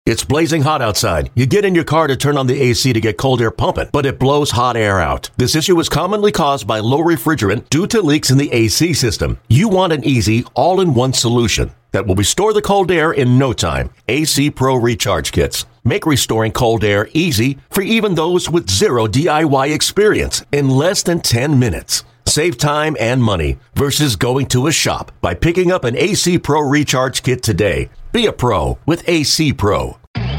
It's blazing hot outside. You get in your car to turn on the AC to get cold air pumping, but it blows hot air out. This issue is commonly caused by low refrigerant due to leaks in the AC system. You want an easy, all-in-one solution that will restore the cold air in no time. AC Pro Recharge Kits make restoring cold air easy for even those with zero DIY experience in less than 10 minutes. Save time and money versus going to a shop by picking up an AC Pro Recharge Kit today. Be a pro with AC Pro.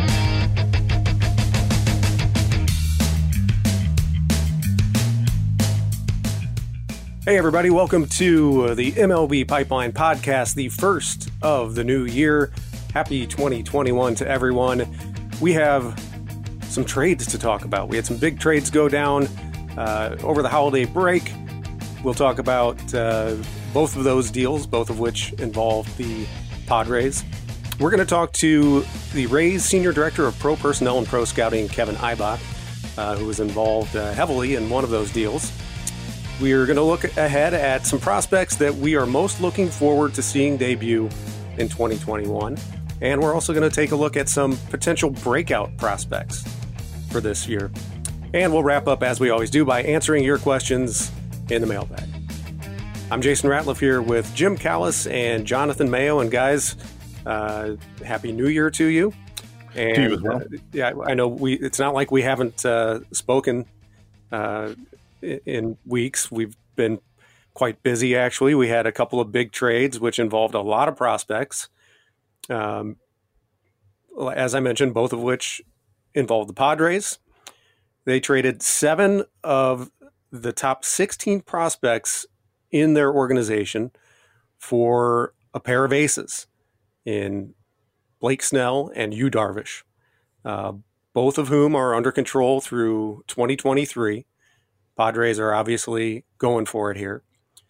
Hey everybody, welcome to the MLB Pipeline Podcast, the first of the new year. Happy 2021 to everyone. We have some trades to talk about. We had some big trades go down over the holiday break. We'll talk about both of those deals, both of which involve the Padres. We're going to talk to the Rays Senior Director of Pro Personnel and Pro Scouting, Kevin Eibach, who was involved heavily in one of those deals. We are going to look ahead at some prospects that we are most looking forward to seeing debut in 2021. And we're also going to take a look at some potential breakout prospects for this year. And we'll wrap up, as we always do, by answering your questions in the mailbag. I'm Jason Ratliff here with Jim Callis and Jonathan Mayo. And guys, Happy New Year to you. And to you as well. Yeah, I know it's not like we haven't spoken in weeks. We've been quite busy, actually. We had a couple of big trades, which involved a lot of prospects. As I mentioned, both of which involved the Padres. They traded 7 of the top 16 prospects in their organization for a pair of aces in Blake Snell and Yu Darvish, both of whom are under control through 2023. Padres are obviously going for it here.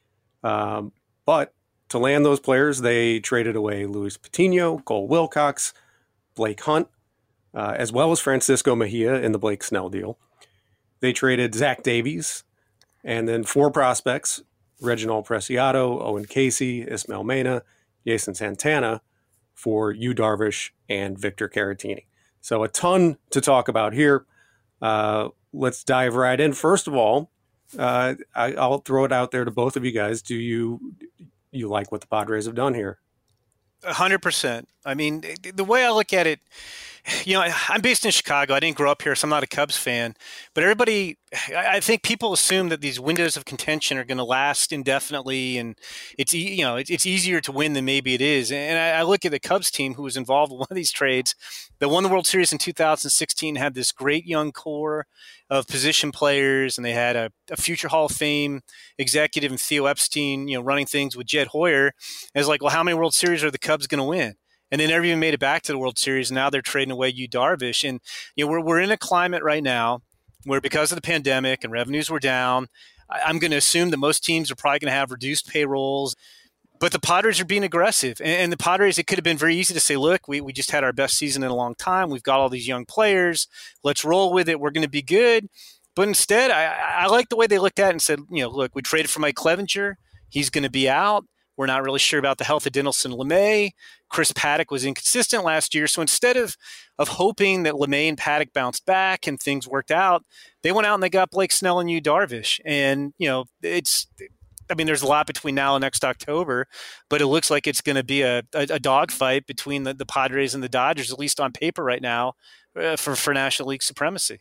But to land those players, they traded away Luis Patino, Cole Wilcox, Blake Hunt, as well as Francisco Mejia in the Blake Snell deal. They traded Zach Davies, and then 4 prospects, Reginald Preciado, Owen Casey, Ismael Mena, Jason Santana, for Yu Darvish and Victor Caratini. So a ton to talk about here. Let's dive right in. First of all, I'll throw it out there to both of you guys. Do you like what the Padres have done here? 100%. I mean, the way I look at it, I'm based in Chicago. I didn't grow up here, so I'm not a Cubs fan. But I think people assume that these windows of contention are going to last indefinitely, and it's easier to win than maybe it is. And I look at the Cubs team who was involved in one of these trades that won the World Series in 2016, had this great young core of position players, and they had a future Hall of Fame executive in Theo Epstein, running things with Jed Hoyer. And it's like, well, how many World Series are the Cubs going to win? And they never even made it back to the World Series. And now they're trading away Yu Darvish. And we're in a climate right now where, because of the pandemic and revenues were down, I'm going to assume that most teams are probably going to have reduced payrolls. But the Padres are being aggressive. And the Padres, it could have been very easy to say, look, we just had our best season in a long time. We've got all these young players. Let's roll with it. We're going to be good. But instead, I like the way they looked at it and said, look, we traded for Mike Clevenger. He's going to be out. We're not really sure about the health of Dinelson Lamet. Chris Paddock was inconsistent last year. So instead of hoping that Lamet and Paddock bounced back and things worked out, they went out and they got Blake Snell and Yu Darvish. And, there's a lot between now and next October, but it looks like it's going to be a dogfight between the Padres and the Dodgers, at least on paper right now, for National League supremacy.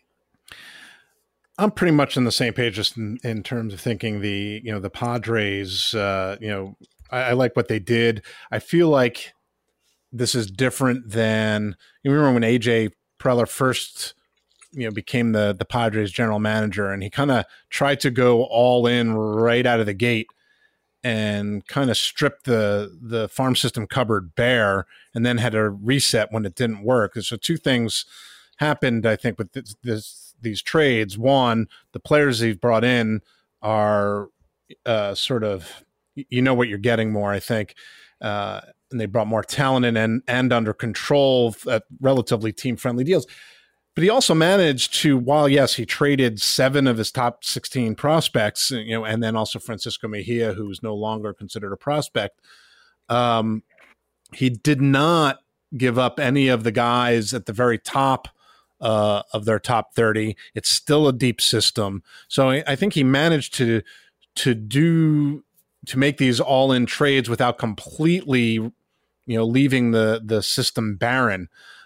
I'm pretty much on the same page just in terms of thinking the Padres, I like what they did. I feel like this is different than, you remember when AJ Preller first, became the Padres general manager, and he kind of tried to go all in right out of the gate and kind of stripped the farm system cupboard bare, and then had a reset when it didn't work. And so 2 things happened, I think, with these trades. One, the players he's brought in are sort of, what you're getting more, I think. And they brought more talent in and under control at relatively team-friendly deals. But he also managed to, while, yes, he traded 7 of his top 16 prospects, and then also Francisco Mejia, who's no longer considered a prospect, he did not give up any of the guys at the very top of their top 30. It's still a deep system. So I think he managed to make these all-in trades without completely, leaving the system barren.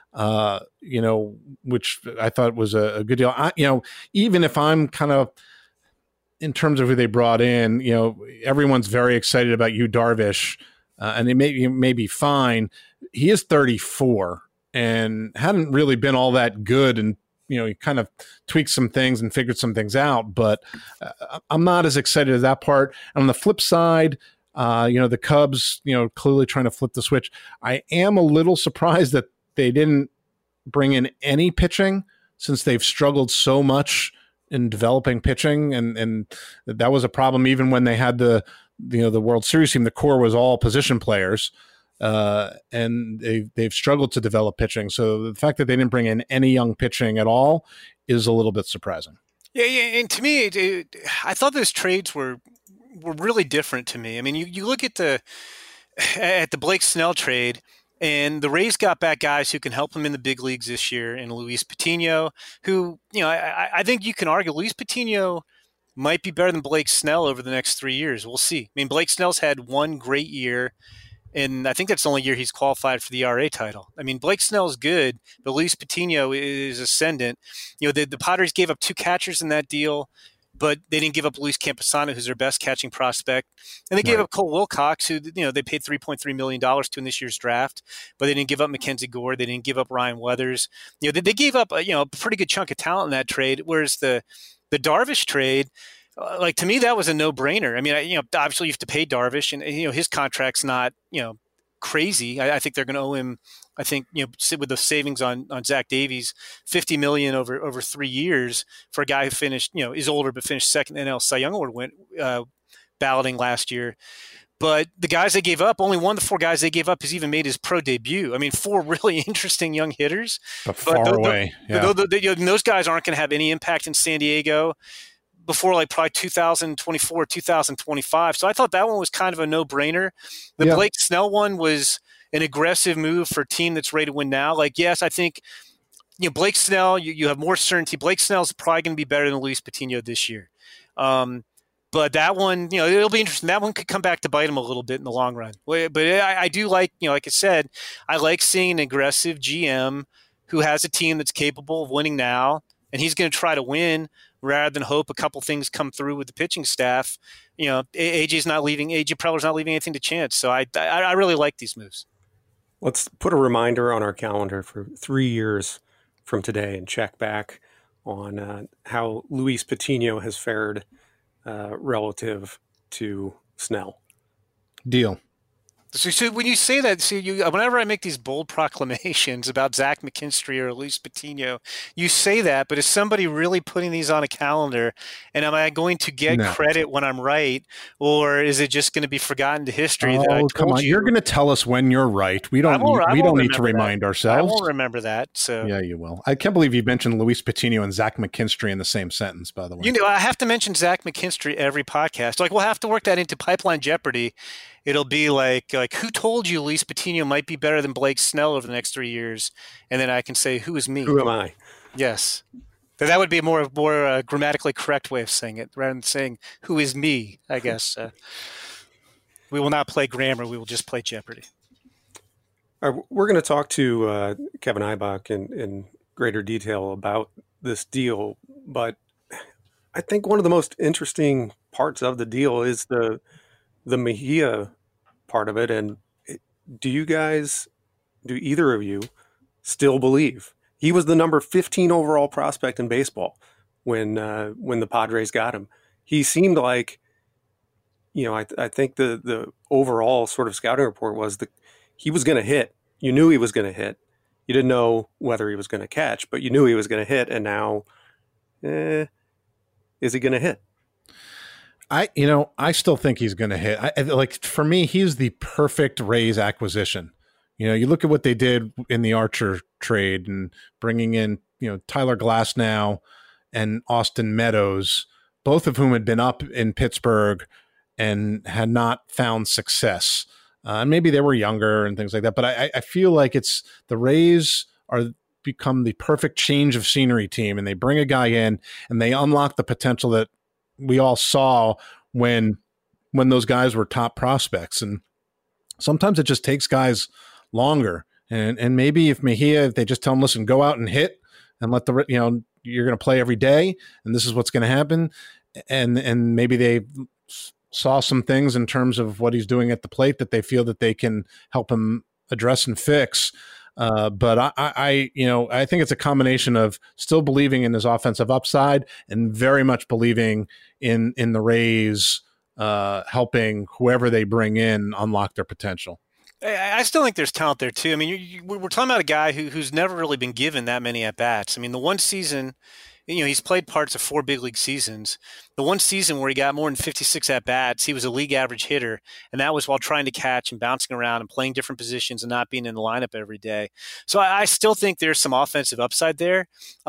Which I thought was a good deal. Even if I'm kind of, in terms of who they brought in, everyone's very excited about Yu Darvish, and it may be fine. He is 34 and hadn't really been all that good, and he kind of tweaked some things and figured some things out. But I'm not as excited as that part. And on the flip side, the Cubs, clearly trying to flip the switch. I am a little surprised that they didn't bring in any pitching, since they've struggled so much in developing pitching, and that was a problem even when they had the World Series team. The core was all position players, and they've struggled to develop pitching. So the fact that they didn't bring in any young pitching at all is a little bit surprising. Yeah, and to me, I thought those trades were really different to me. I mean, you look at the Blake Snell trade, and the Rays got back guys who can help them in the big leagues this year, and Luis Patino, who, I think you can argue Luis Patino might be better than Blake Snell over the next 3 years. We'll see. I mean, Blake Snell's had one great year, and I think that's the only year he's qualified for the ERA title. I mean, Blake Snell's good, but Luis Patino is ascendant. The Padres gave up 2 catchers in that deal, but they didn't give up Luis Camposano, who's their best catching prospect. And they gave up Cole Wilcox, who, they paid $3.3 million to in this year's draft, but they didn't give up Mackenzie Gore. They didn't give up Ryan Weathers. They gave up, a pretty good chunk of talent in that trade, whereas the Darvish trade, to me, that was a no-brainer. I mean, obviously you have to pay Darvish, and, his contract's not, crazy. I think they're going to owe him, with the savings on Zach Davies, $50 million over 3 years for a guy who finished, is older but finished second NL Cy Young Award balloting last year. But the guys they gave up, only one of the 4 guys they gave up has even made his pro debut. I mean, 4 really interesting young hitters, but far away. Yeah. Those guys aren't going to have any impact in San Diego before probably 2024, 2025. So I thought that one was kind of a no-brainer. The Blake Snell one was an aggressive move for a team that's ready to win now. Yes, I think, Blake Snell, you have more certainty. Blake Snell's probably going to be better than Luis Patino this year. But that one, it'll be interesting. That one could come back to bite him a little bit in the long run. But I do like, like I said, I like seeing an aggressive GM who has a team that's capable of winning now, and he's going to try to win rather than hope a couple things come through with the pitching staff. AJ Preller's not leaving anything to chance. So I really like these moves. Let's put a reminder on our calendar for 3 years from today and check back on how Luis Patino has fared relative to Snell. Deal. So when you say that, whenever I make these bold proclamations about Zach McKinstry or Luis Patino, you say that, but is somebody really putting these on a calendar? And am I going to get credit when I'm right, or is it just going to be forgotten to history? Come on, you're going to tell us when you're right. We don't need to remind ourselves. I won't remember that. So yeah, you will. I can't believe you mentioned Luis Patino and Zach McKinstry in the same sentence. By the way, I have to mention Zach McKinstry every podcast. We'll have to work that into Pipeline Jeopardy. It'll be like who told you Luis Patino might be better than Blake Snell over the next 3 years? And then I can say, who is me? Who am I? Yes. But that would be a more grammatically correct way of saying it, rather than saying, who is me, I guess. We will not play grammar. We will just play Jeopardy. We're going to talk to Kevin Eibach in greater detail about this deal. But I think one of the most interesting parts of the deal is the Mejia part of it. And do either of you still believe he was the number 15 overall prospect in baseball when the Padres got him? He seemed like, I think the overall sort of scouting report was that he was going to hit. You knew he was going to hit. You didn't know whether he was going to catch, but you knew he was going to hit. And now, is he going to hit? I still think he's going to hit. For me, he's the perfect Rays acquisition. You look at what they did in the Archer trade and bringing in, Tyler Glasnow and Austin Meadows, both of whom had been up in Pittsburgh and had not found success. And maybe they were younger and things like that. But I feel like the Rays are become the perfect change of scenery team, and they bring a guy in and they unlock the potential that we all saw when those guys were top prospects. And sometimes it just takes guys longer. And maybe if they just tell them, listen, go out and hit and let you're going to play every day and this is what's going to happen. And maybe they saw some things in terms of what he's doing at the plate that they feel that they can help him address and fix. But I think it's a combination of still believing in his offensive upside and very much believing in the Rays helping whoever they bring in unlock their potential. I still think there's talent there too. I mean, we're talking about a guy who's never really been given that many at bats. I mean, the one season, he's played parts of 4 big league seasons. The one season where he got more than 56 at bats, he was a league average hitter, and that was while trying to catch and bouncing around and playing different positions and not being in the lineup every day. So I still think there's some offensive upside there.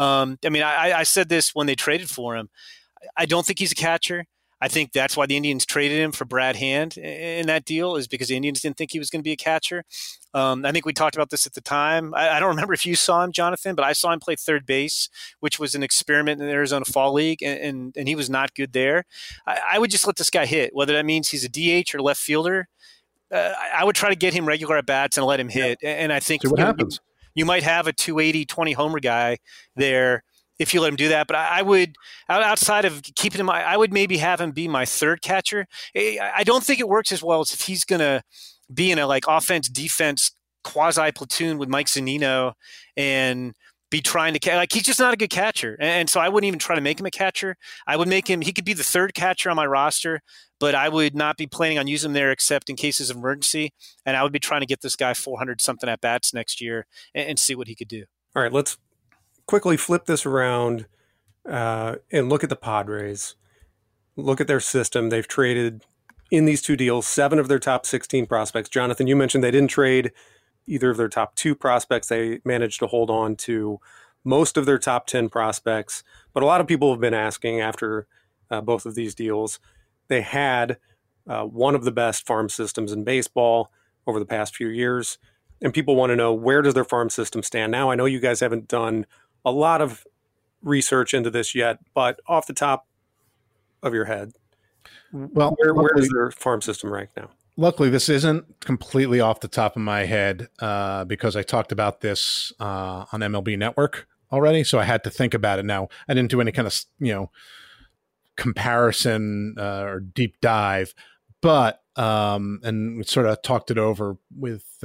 I said this when they traded for him. I don't think he's a catcher. I think that's why the Indians traded him for Brad Hand in that deal, is because the Indians didn't think he was going to be a catcher. I think we talked about this at the time. I don't remember if you saw him, Jonathan, but I saw him play third base, which was an experiment in the Arizona Fall League, and he was not good there. I would just let this guy hit, whether that means he's a DH or left fielder. I would try to get him regular at bats and let him hit. And I think see what happens. You might have a 280, 20 homer guy there if you let him do that. But I would, outside of keeping him, I would maybe have him be my third catcher. I don't think it works as well as if he's going to be in a offense, defense, quasi platoon with Mike Zunino and be trying to catch. He's just not a good catcher. And so I wouldn't even try to make him a catcher. I would make him, he could be the third catcher on my roster, but I would not be planning on using him there except in cases of emergency. And I would be trying to get this guy 400 something at bats next year and see what he could do. All right, let's quickly flip this around and look at the Padres. Look at their system. They've traded in these 2 deals 7 of their top 16 prospects. Jonathan, you mentioned they didn't trade either of their top 2 prospects. They managed to hold on to most of their top 10 prospects. But a lot of people have been asking after both of these deals. They had one of the best farm systems in baseball over the past few years. And people want to know, where does their farm system stand now? I know you guys haven't done a lot of research into this yet, but off the top of your head, well, where is their farm system rank now? Luckily, this isn't completely off the top of my head because I talked about this on MLB Network already, so I had to think about it. Now, I didn't do any kind of comparison or deep dive, but and we sort of talked it over with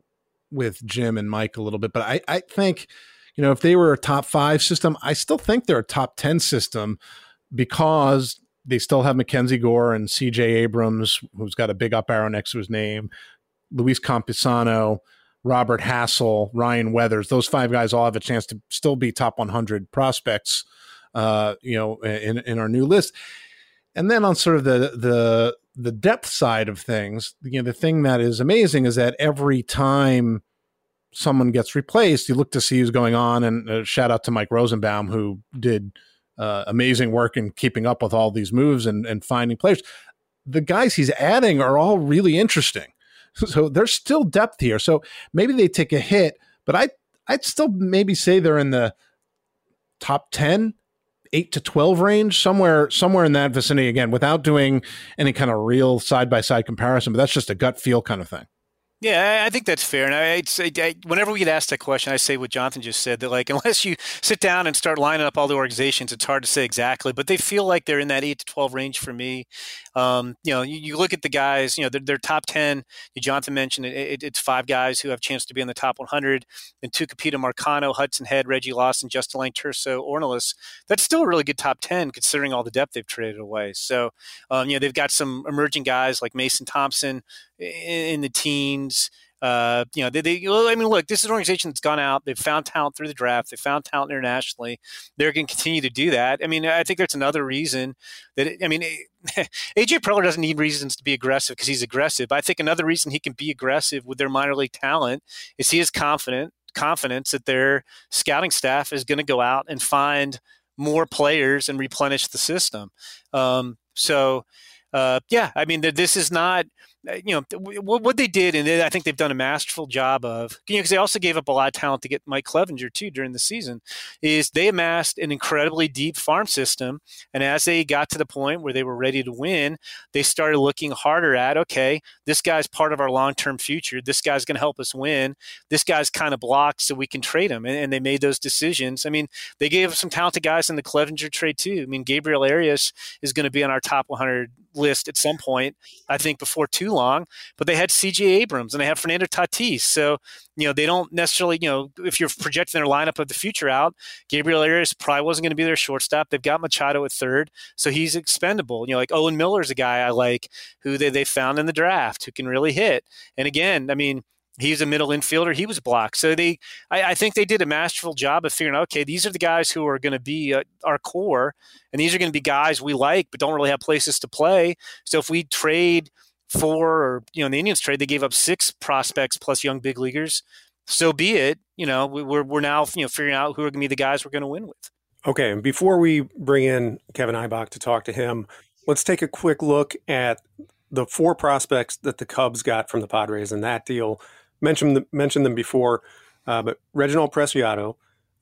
Jim and Mike a little bit. But I think, if they were a top 5 system, I still think they're a top 10 system because they still have Mackenzie Gore and CJ Abrams, who's got a big up arrow next to his name, Luis Campusano, Robert Hassel, Ryan Weathers. Those 5 guys all have a chance to still be top 100 prospects, in our new list. And then on sort of the depth side of things, the thing that is amazing is that every time someone gets replaced, you look to see who's going on. And shout out to Mike Rosenbaum, who did amazing work in keeping up with all these moves and finding players. The guys he's adding are all really interesting. So there's still depth here. So maybe they take a hit, but I'd still maybe say they're in the top 10, 8 to 12 range, somewhere in that vicinity, again, without doing any kind of real side-by-side comparison, but that's just a gut feel kind of thing. Yeah, I think that's fair. And whenever we get asked that question, I say what Jonathan just said, that unless you sit down and start lining up all the organizations, it's hard to say exactly, but they feel like they're in that 8 to 12 range for me. You look at the guys, they're top 10. Jonathan mentioned it's 5 guys who have a chance to be in the top 100, and Tucupita, Marcano, Hudson Head, Reggie Lawson, Justin Lang, Turso, Ornelas. That's still a really good top 10 considering all the depth they've traded away. So, they've got some emerging guys like Mason Thompson in the teens. Look, this is an organization that's gone out. They've found talent through the draft. They found talent internationally. They're going to continue to do that. I think that's another reason that, AJ Preller doesn't need reasons to be aggressive because he's aggressive. But I think another reason he can be aggressive with their minor league talent is he has confidence that their scouting staff is going to go out and find more players and replenish the system. This is not what they did, and I think they've done a masterful job of, because they also gave up a lot of talent to get Mike Clevenger too during the season, is they amassed an incredibly deep farm system. And as they got to the point where they were ready to win, they started looking harder at, okay, this guy's part of our long-term future. This guy's going to help us win. This guy's kind of blocked, so we can trade him. And they made those decisions. I mean, they gave some talented guys in the Clevenger trade too. I mean, Gabriel Arias is going to be on our top 100 list at some point, I think before too long, but they had CJ Abrams and they have Fernando Tatis. So, they don't necessarily, if you're projecting their lineup of the future out, Gabriel Arias probably wasn't going to be their shortstop. They've got Machado at third, so he's expendable. Like Owen Miller's a guy I like who they found in the draft who can really hit. And again, I mean, he's a middle infielder. He was blocked. So I think they did a masterful job of figuring out, okay, these are the guys who are going to be our core, and these are going to be guys we like but don't really have places to play. So if we trade for, the Indians trade, they gave up 6 prospects plus young big leaguers. So be it. We're now figuring out who are going to be the guys we're going to win with. Okay, and before we bring in Kevin Ibach to talk to him, let's take a quick look at the 4 prospects that the Cubs got from the Padres in that deal. Mentioned them before, but Reginald Preciado,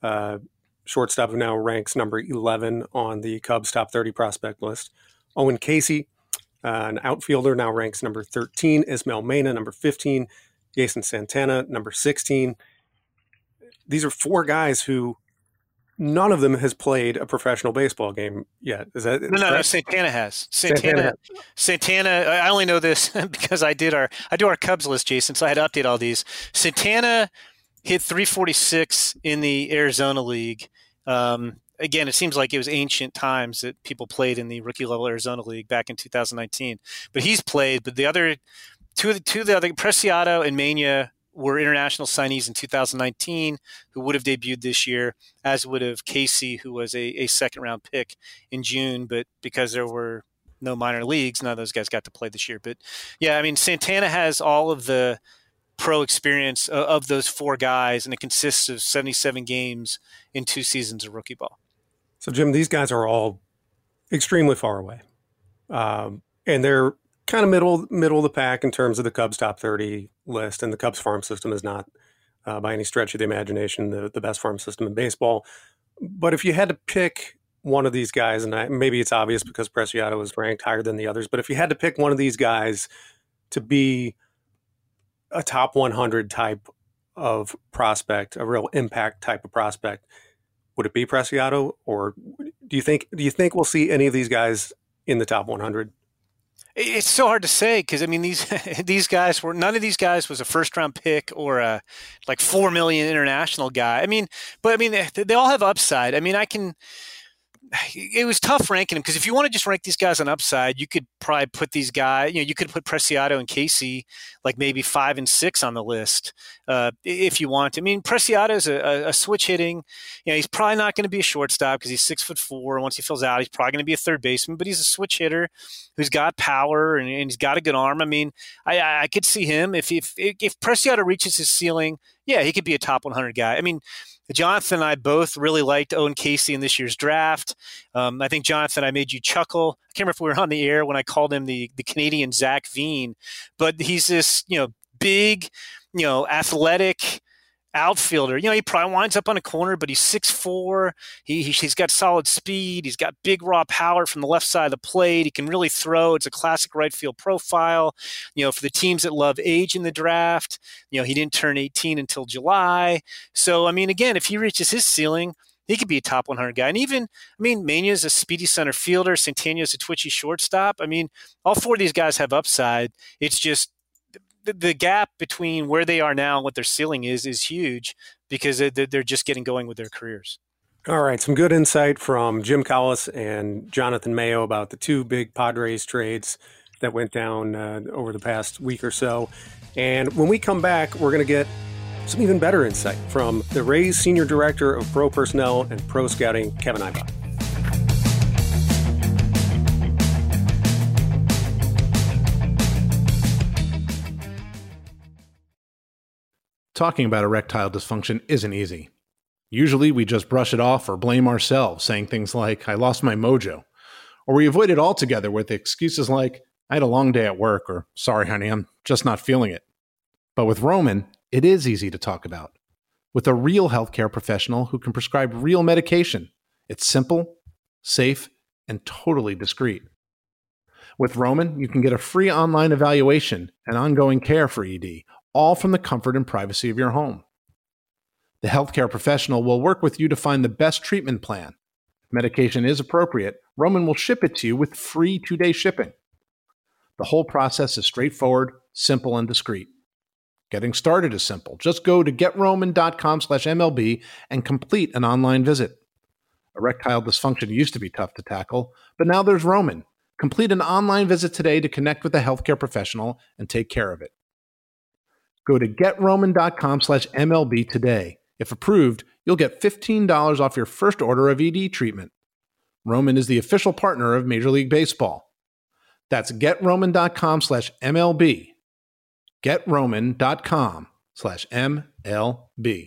shortstop, who now ranks number 11 on the Cubs top 30 prospect list. Owen Casey, an outfielder, now ranks number 13. Ismael Mena, number 15. Jason Santana, number 16. These are 4 guys who none of them has played a professional baseball game yet. Is that no? Santana has. Santana. I only know this because I do our Cubs list, Jason. So I had to update all these. Santana hit 346 in the Arizona League. Again, it seems like it was ancient times that people played in the rookie level Arizona League back in 2019. But he's played. But the other two of the other, Preciado and Mena, were international signees in 2019 who would have debuted this year, as would have Casey, who was a second-round pick in June. But because there were no minor leagues, none of those guys got to play this year. But, yeah, I mean, Santana has all of the pro experience of those 4 guys, and it consists of 77 games in 2 seasons of rookie ball. So, Jim, these guys are all extremely far away. And they're kind of middle of the pack in terms of the Cubs top 30 list, and the Cubs farm system is not by any stretch of the imagination the best farm system in baseball. But if you had to pick one of these guys, and maybe it's obvious because Preciado is ranked higher than the others, but if you had to pick one of these guys to be a top 100 type of prospect, a real impact type of prospect, would it be Preciado, or do you think we'll see any of these guys in the top 100? It's so hard to say because, I mean, these guys were, none of these guys was a first-round pick or a like $4 million international guy. I mean, but I mean, they all have upside. I mean, it was tough ranking them because if you want to just rank these guys on upside, you could probably put these guys, you could put Preciado and Casey like maybe 5 and 6 on the list if you want. I mean, Preciado is a switch hitting. He's probably not going to be a shortstop because he's 6'4". Once he fills out, he's probably going to be a third baseman, but he's a switch hitter who's got power and he's got a good arm. I mean, I could see him if Preciado reaches his ceiling, yeah, he could be a top 100 guy. I mean, Jonathan and I both really liked Owen Casey in this year's draft. I think, Jonathan, I made you chuckle. I can't remember if we were on the air when I called him the Canadian Zach Veen, but he's this, big, athletic outfielder. He probably winds up on a corner, but he's 6'4". He's got solid speed. He's got big raw power from the left side of the plate. He can really throw. It's a classic right field profile. For the teams that love age in the draft, he didn't turn 18 until July. So, I mean, again, if he reaches his ceiling, he could be a top 100 guy. And even, Mena's a speedy center fielder. Santana's a twitchy shortstop. I mean, all 4 of these guys have upside. It's just the gap between where they are now and what their ceiling is huge because they're just getting going with their careers. All right. Some good insight from Jim Collis and Jonathan Mayo about the 2 big Padres trades that went down over the past week or so. And when we come back, we're going to get some even better insight from the Rays Senior Director of Pro Personnel and Pro Scouting, Kevin Ibach. Talking about erectile dysfunction isn't easy. Usually we just brush it off or blame ourselves, saying things like, I lost my mojo. Or we avoid it altogether with excuses like, I had a long day at work, or sorry, honey, I'm just not feeling it. But with Roman, it is easy to talk about. With a real healthcare professional who can prescribe real medication, it's simple, safe, and totally discreet. With Roman, you can get a free online evaluation and ongoing care for ED, all from the comfort and privacy of your home. The healthcare professional will work with you to find the best treatment plan. If medication is appropriate, Roman will ship it to you with free 2-day shipping. The whole process is straightforward, simple, and discreet. Getting started is simple. Just go to getroman.com/MLB and complete an online visit. Erectile dysfunction used to be tough to tackle, but now there's Roman. Complete an online visit today to connect with a healthcare professional and take care of it. Go to getroman.com/MLB today. If approved, you'll get $15 off your first order of ED treatment. Roman is the official partner of Major League Baseball. That's getroman.com/MLB. getroman.com/MLB.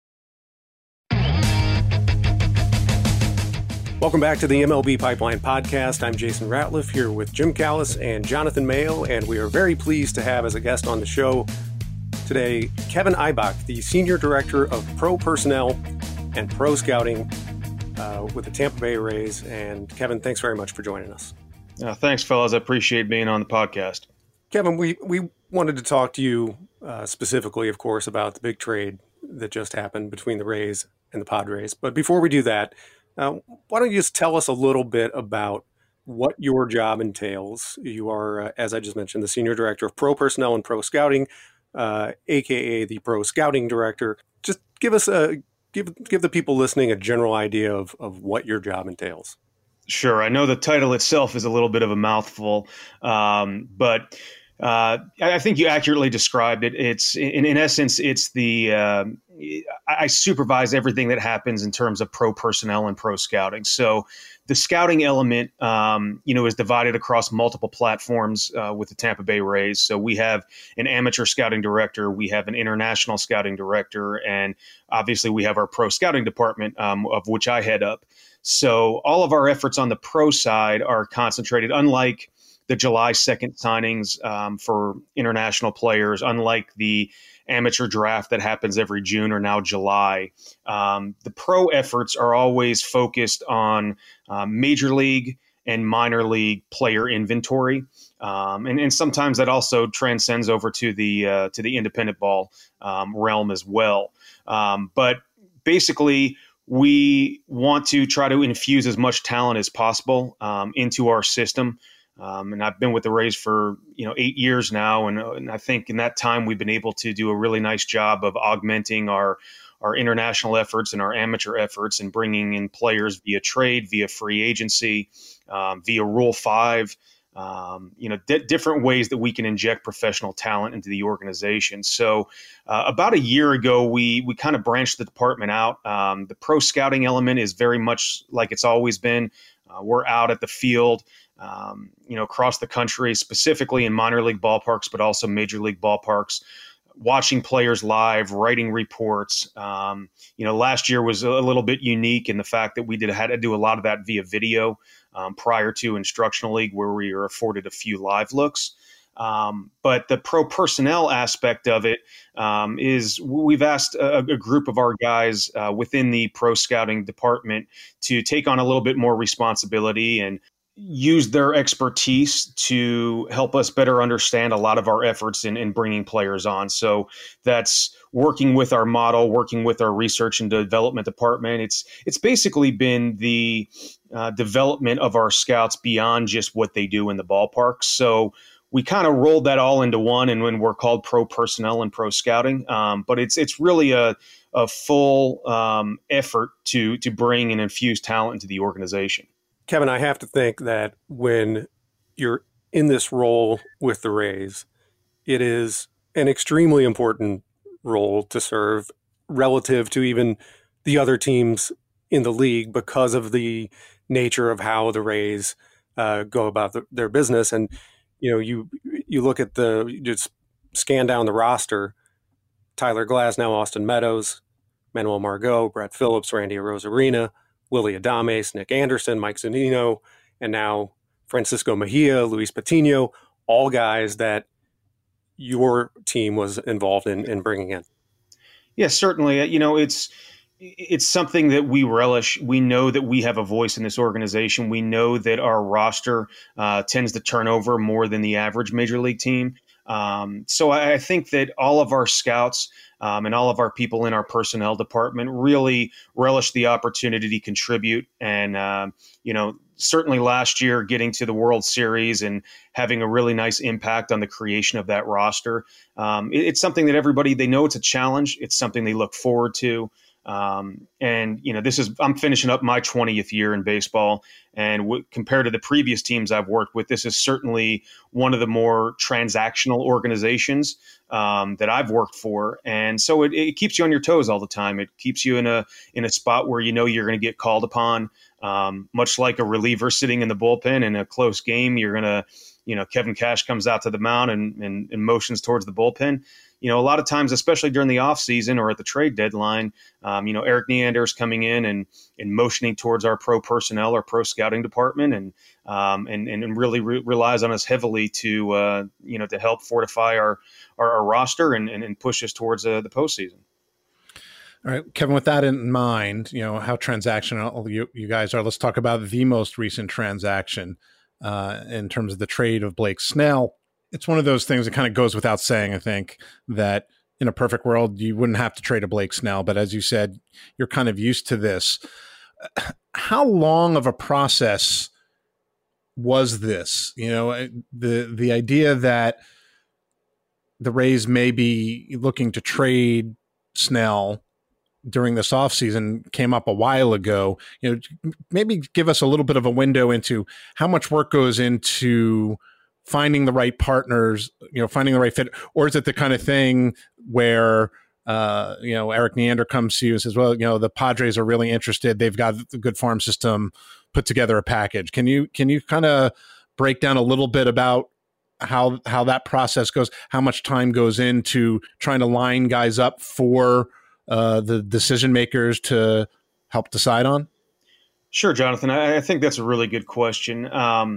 Welcome back to the MLB Pipeline Podcast. I'm Jason Ratliff here with Jim Callis and Jonathan Mayo, and we are very pleased to have as a guest on the show today Kevin Eibach, the Senior Director of Pro Personnel and Pro Scouting with the Tampa Bay Rays. And Kevin, thanks very much for joining us. Thanks, fellas. I appreciate being on the podcast. Kevin, we wanted to talk to you specifically, of course, about the big trade that just happened between the Rays and the Padres. But before we do that, why don't you just tell us a little bit about what your job entails? You are, as I just mentioned, the Senior Director of Pro Personnel and Pro Scouting, a.k.a. the Pro Scouting Director. Just give us give the people listening a general idea of what your job entails. Sure. I know the title itself is a little bit of a mouthful, but I think you accurately described it. It's in essence, it's the I supervise everything that happens in terms of pro personnel and pro scouting. So the scouting element, is divided across multiple platforms with the Tampa Bay Rays. So we have an amateur scouting director, we have an international scouting director, and obviously we have our pro scouting department, of which I head up. So all of our efforts on the pro side are concentrated, unlike the July 2nd signings for international players, unlike the amateur draft that happens every June or now July. The pro efforts are always focused on major league and minor league player inventory. And sometimes that also transcends over to the independent ball realm as well. But basically, we want to try to infuse as much talent as possible into our system. And I've been with the Rays for 8 years now, and I think in that time we've been able to do a really nice job of augmenting our international efforts and our amateur efforts, and bringing in players via trade, via free agency, via Rule 5. Different ways that we can inject professional talent into the organization. So about a year ago, we kind of branched the department out. The pro scouting element is very much like it's always been. We're out at the field, across the country, specifically in minor league ballparks, but also major league ballparks, watching players live, writing reports. Last year was a little bit unique in the fact that we had to do a lot of that via video prior to Instructional League, where we were afforded a few live looks. But the pro personnel aspect of it is we've asked a group of our guys within the pro scouting department to take on a little bit more responsibility and use their expertise to help us better understand a lot of our efforts in bringing players on. So that's working with our model, working with our research and development department. It's basically been the development of our scouts beyond just what they do in the ballpark. So we kind of rolled that all into one, and when we're called Pro Personnel and Pro Scouting. But it's really a full effort to bring and infuse talent into the organization. Kevin, I have to think that when you're in this role with the Rays, it is an extremely important role to serve relative to even the other teams in the league, because of the nature of how the Rays go about their business. And, you look at you just scan down the roster: Tyler Glasnow, Austin Meadows, Manuel Margot, Brett Phillips, Randy Arozarena, Willie Adames, Nick Anderson, Mike Zunino, and now Francisco Mejia, Luis Patino, all guys that your team was involved in bringing in. Yeah, certainly. It's something that we relish. We know that we have a voice in this organization. We know that our roster tends to turn over more than the average major league team. So I think that all of our scouts and all of our people in our personnel department really relish the opportunity to contribute. And, certainly last year getting to the World Series and having a really nice impact on the creation of that roster. It's something that everybody, they know it's a challenge. It's something they look forward to. I'm finishing up my 20th year in baseball, and compared to the previous teams I've worked with, this is certainly one of the more transactional organizations that I've worked for. And so it keeps you on your toes all the time. It keeps you in a spot where you're going to get called upon, much like a reliever sitting in the bullpen in a close game. You're going to, Kevin Cash comes out to the mound and motions towards the bullpen. A lot of times, especially during the offseason or at the trade deadline, Erik Neander is coming in and motioning towards our pro personnel, our pro scouting department, and really relies on us heavily to help fortify our roster and push us towards the postseason. All right, Kevin, with that in mind, how transactional you guys are, let's talk about the most recent transaction in terms of the trade of Blake Snell. It's one of those things that kind of goes without saying, I think, that in a perfect world, you wouldn't have to trade a Blake Snell. But as you said, you're kind of used to this. How long of a process was this? The idea that the Rays may be looking to trade Snell during this offseason came up a while ago. Maybe give us a little bit of a window into how much work goes into finding the right partners, finding the right fit, or is it the kind of thing where, Erik Neander comes to you and says, well, the Padres are really interested. They've got a good farm system, put together a package. Can you kind of break down a little bit about how that process goes, how much time goes into trying to line guys up for the decision makers to help decide on? Sure, Jonathan. I think that's a really good question.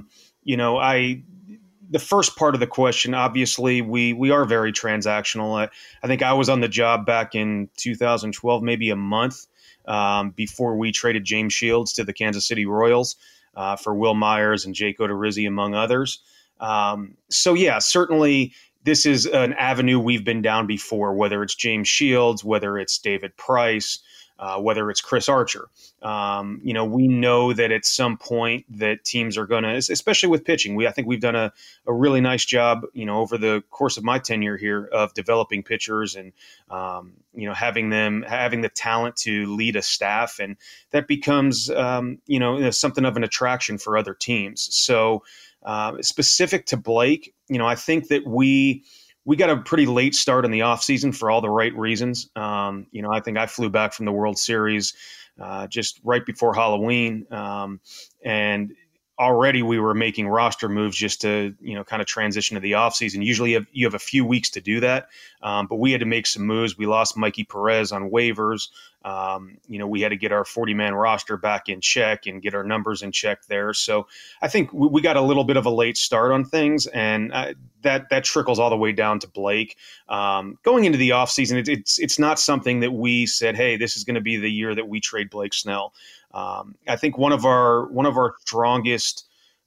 The first part of the question, obviously, we are very transactional. I think I was on the job back in 2012, maybe a month before we traded James Shields to the Kansas City Royals for Will Myers and Jake Odorizzi, among others. Certainly this is an avenue we've been down before, whether it's James Shields, whether it's David Price, whether it's Chris Archer. We know that at some point that teams are going to, especially with pitching, I think we've done a really nice job, over the course of my tenure here of developing pitchers and, having the talent to lead a staff. And that becomes, something of an attraction for other teams. So specific to Blake, I think that we got a pretty late start in the offseason for all the right reasons. I think I flew back from the World Series just right before Halloween. And already we were making roster moves just to, kind of transition to the offseason. Usually you have a few weeks to do that. But we had to make some moves. We lost Mikey Perez on waivers. We had to get our 40-man roster back in check and get our numbers in check there. So I think we got a little bit of a late start on things, and that trickles all the way down to Blake. Going into the offseason, it's not something that we said, hey, this is going to be the year that we trade Blake Snell. I think one of our strongest,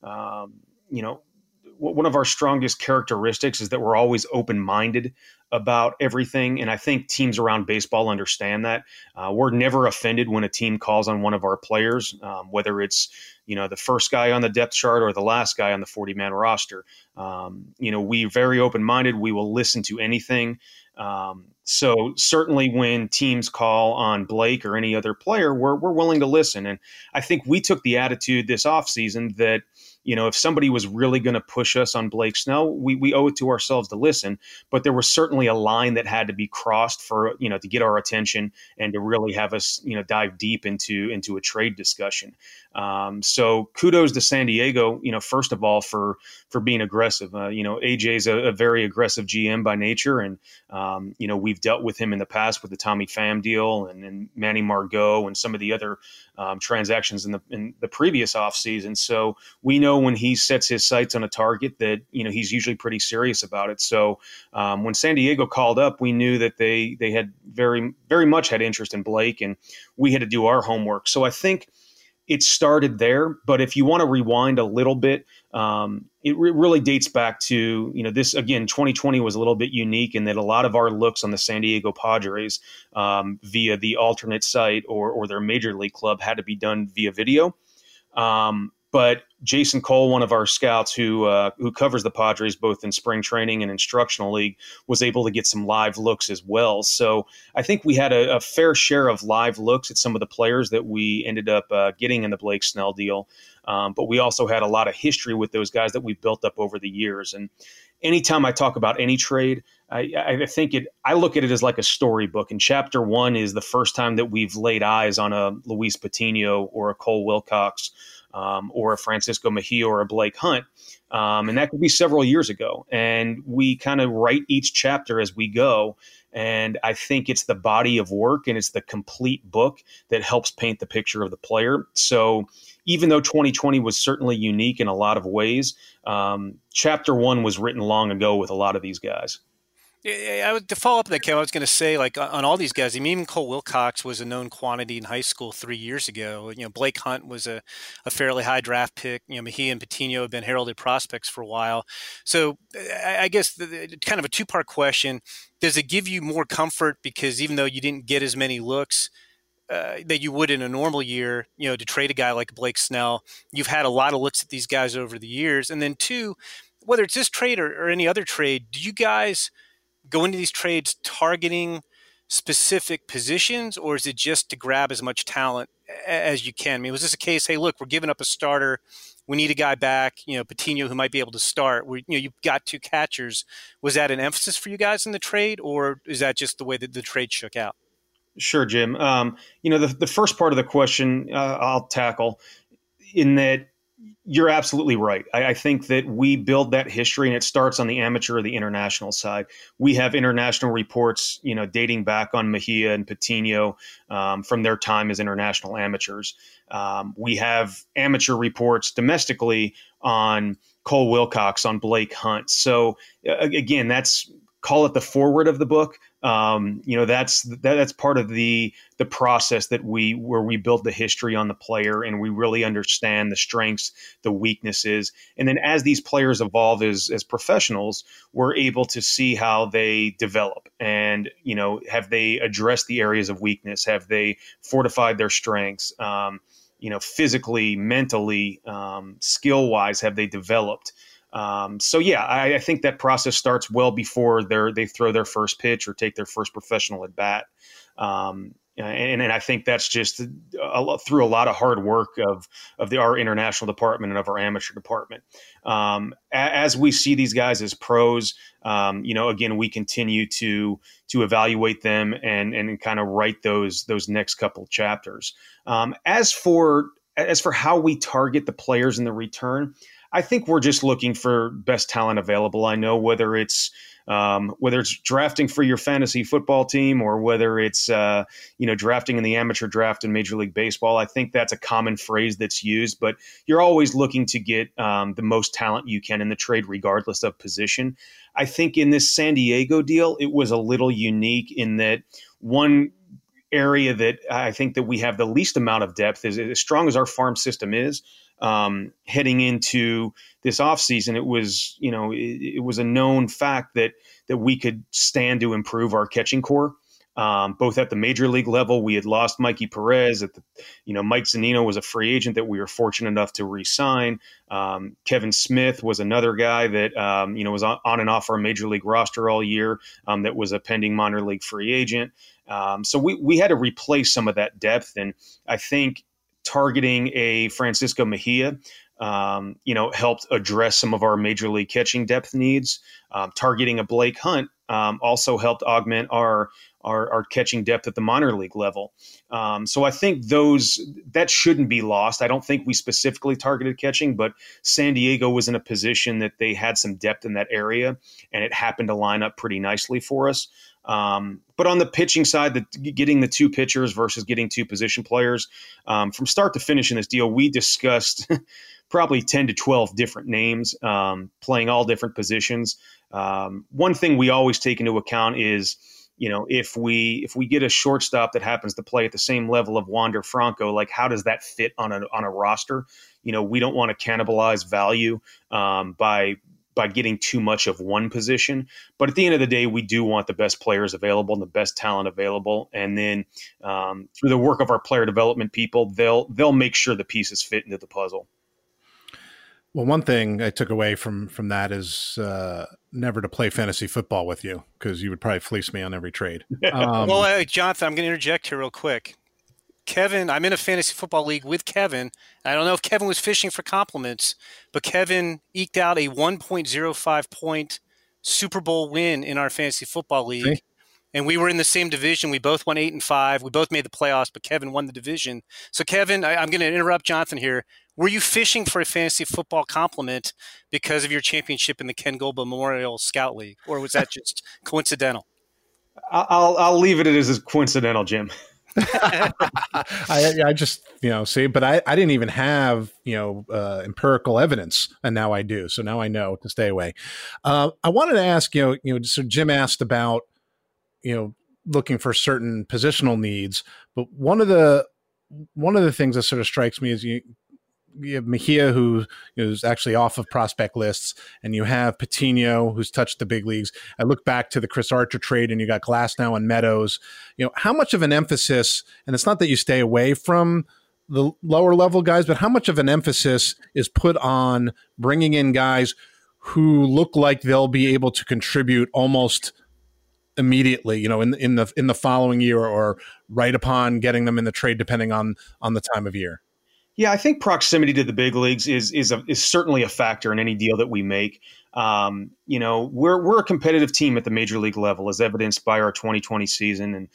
one of our strongest characteristics is that we're always open-minded about everything. And I think teams around baseball understand that. We're never offended when a team calls on one of our players, whether it's, the first guy on the depth chart or the last guy on the 40-man roster. We're very open-minded. We will listen to anything. So certainly when teams call on Blake or any other player, we're willing to listen. And I think we took the attitude this offseason that, if somebody was really going to push us on Blake Snell, we owe it to ourselves to listen. But there was certainly a line that had to be crossed for, to get our attention and to really have us, dive deep into a trade discussion. So kudos to San Diego, first of all, for being aggressive. AJ's a very aggressive GM by nature. And, we've dealt with him in the past with the Tommy Pham deal and Manny Margot and some of the other transactions in the previous offseason. So we know know when he sets his sights on a target that, he's usually pretty serious about it. So when San Diego called up, we knew that they had very, very much had interest in Blake, and we had to do our homework. So I think it started there. But if you want to rewind a little bit, it really dates back to, this, again, 2020 was a little bit unique in that a lot of our looks on the San Diego Padres via the alternate site or their major league club had to be done via video. But Jason Cole, one of our scouts who covers the Padres both in spring training and instructional league, was able to get some live looks as well. So I think we had a fair share of live looks at some of the players that we ended up getting in the Blake Snell deal. But we also had a lot of history with those guys that we've built up over the years. And anytime I talk about any trade, I think I look at it as like a storybook. And chapter 1 is the first time that we've laid eyes on a Luis Patino or a Cole Wilcox, or a Francisco Mejia or a Blake Hunt. And that could be several years ago. And we kind of write each chapter as we go. And I think it's the body of work and it's the complete book that helps paint the picture of the player. So even though 2020 was certainly unique in a lot of ways, chapter 1 was written long ago with a lot of these guys. Yeah, to follow up on that, Kevin, I was going to say, like, on all these guys, I mean, even Cole Wilcox was a known quantity in high school 3 years ago. Blake Hunt was a fairly high draft pick. Mejia and Patino have been heralded prospects for a while. So I guess kind of a two-part question. Does it give you more comfort because even though you didn't get as many looks that you would in a normal year, to trade a guy like Blake Snell, you've had a lot of looks at these guys over the years? And then two, whether it's this trade or any other trade, do you guys go into these trades targeting specific positions, or is it just to grab as much talent as you can? I mean, was this a case, hey, look, we're giving up a starter, we need a guy back, Patino, who might be able to start, you've got 2 catchers. Was that an emphasis for you guys in the trade, or is that just the way that the trade shook out? Sure, Jim. The first part of the question I'll tackle in that you're absolutely right. I think that we build that history, and it starts on the amateur or the international side. We have international reports, dating back on Mejia and Patino from their time as international amateurs. We have amateur reports domestically on Cole Wilcox, on Blake Hunt. So again, call it the forward of the book. That's part of the process where we build the history on the player and we really understand the strengths, the weaknesses. And then as these players evolve as professionals, we're able to see how they develop and, have they addressed the areas of weakness? Have they fortified their strengths? Physically, mentally, skill wise, have they developed? I think that process starts well before they throw their first pitch or take their first professional at bat. And I think that's just through a lot of hard work of our international department and of our amateur department. As we see these guys as pros, again, we continue to evaluate them and kind of write those next couple chapters. As for how we target the players in the return, I think we're just looking for best talent available. I know whether it's drafting for your fantasy football team or whether it's drafting in the amateur draft in Major League Baseball. I think that's a common phrase that's used, but you're always looking to get the most talent you can in the trade, regardless of position. I think in this San Diego deal, it was a little unique in that one area that I think that we have the least amount of depth is, as strong as our farm system is. Heading into this offseason, it was a known fact that we could stand to improve our catching core. Both at the major league level, we had lost Mikey Perez. Mike Zunino was a free agent that we were fortunate enough to re-sign. Kevin Smith was another guy that was on and off our major league roster all year. That was a pending minor league free agent. So we had to replace some of that depth, and I think targeting a Francisco Mejia, helped address some of our major league catching depth needs. Targeting a Blake Hunt also helped augment our catching depth at the minor league level. So I think that shouldn't be lost. I don't think we specifically targeted catching, but San Diego was in a position that they had some depth in that area, and it happened to line up pretty nicely for us. But on the pitching side, getting the two pitchers versus getting two position players, from start to finish in this deal, we discussed probably 10 to 12 different names, playing all different positions. One thing we always take into account is, if we get a shortstop that happens to play at the same level of Wander Franco, like how does that fit on a roster? We don't want to cannibalize value by getting too much of one position. But at the end of the day, we do want the best players available and the best talent available. And then through the work of our player development people, they'll make sure the pieces fit into the puzzle. Well, one thing I took away from that is never to play fantasy football with you, because you would probably fleece me on every trade. Well, Jonathan, I'm going to interject here real quick. Kevin, I'm in a fantasy football league with Kevin. I don't know if Kevin was fishing for compliments, but Kevin eked out a 1.05 point Super Bowl win in our fantasy football league. Okay. And we were in the same division. We both won 8-5. We both made the playoffs, but Kevin won the division. So, Kevin, I'm going to interrupt Jonathan here. Were you fishing for a fantasy football compliment because of your championship in the Ken Golba Memorial Scout League, or was that just coincidental? I'll leave it as coincidental, Jim. I just, see, but I didn't even have, empirical evidence, and now I do. So now I know to stay away. I wanted to ask, so Jim asked about, looking for certain positional needs, but one of the things that sort of strikes me is you have Mejia, who is actually off of prospect lists, and you have Patino, who's touched the big leagues. I look back to the Chris Archer trade, and you got Glasnow and Meadows. How much of an emphasis, and it's not that you stay away from the lower level guys, but how much of an emphasis is put on bringing in guys who look like they'll be able to contribute almost immediately, in the following year, or right upon getting them in the trade, depending on the time of year? Yeah, I think proximity to the big leagues is certainly a factor in any deal that we make. We're a competitive team at the major league level, as evidenced by our 2020 season, and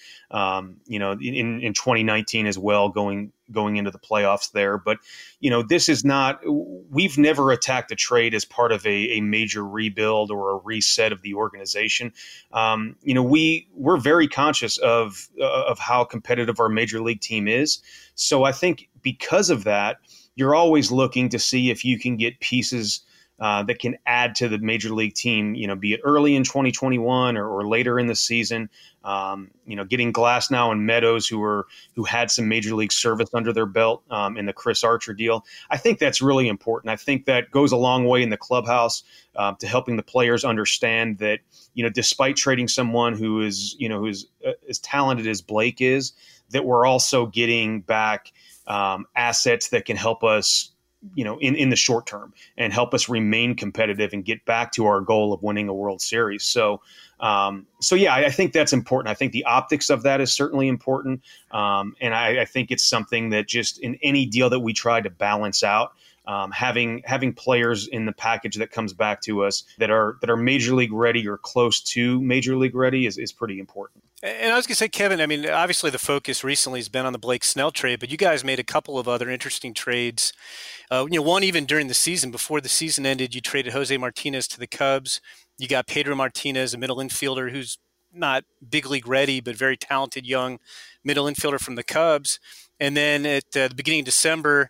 in 2019 as well, going into the playoffs there. But this is not. We've never attacked a trade as part of a major rebuild or a reset of the organization. We're very conscious of how competitive our major league team is. So I think because of that, you're always looking to see if you can get pieces that can add to the major league team, be it early in 2021 or later in the season. Getting Glasnow and Meadows, who had some major league service under their belt in the Chris Archer deal. I think that's really important. I think that goes a long way in the clubhouse to helping the players understand that, despite trading someone who is as talented as Blake is, that we're also getting back assets that can help us, in the short term, and help us remain competitive and get back to our goal of winning a World Series. So yeah, I think that's important. I think the optics of that is certainly important. And I think it's something that just in any deal that we try to balance out, having players in the package that comes back to us that are major league ready or close to major league ready is pretty important. And I was going to say, Kevin, I mean, obviously the focus recently has been on the Blake Snell trade, but you guys made a couple of other interesting trades. One even during the season, before the season ended, you traded Jose Martinez to the Cubs. You got Pedro Martinez, a middle infielder who's not big league ready, but very talented young middle infielder from the Cubs. And then at the beginning of December,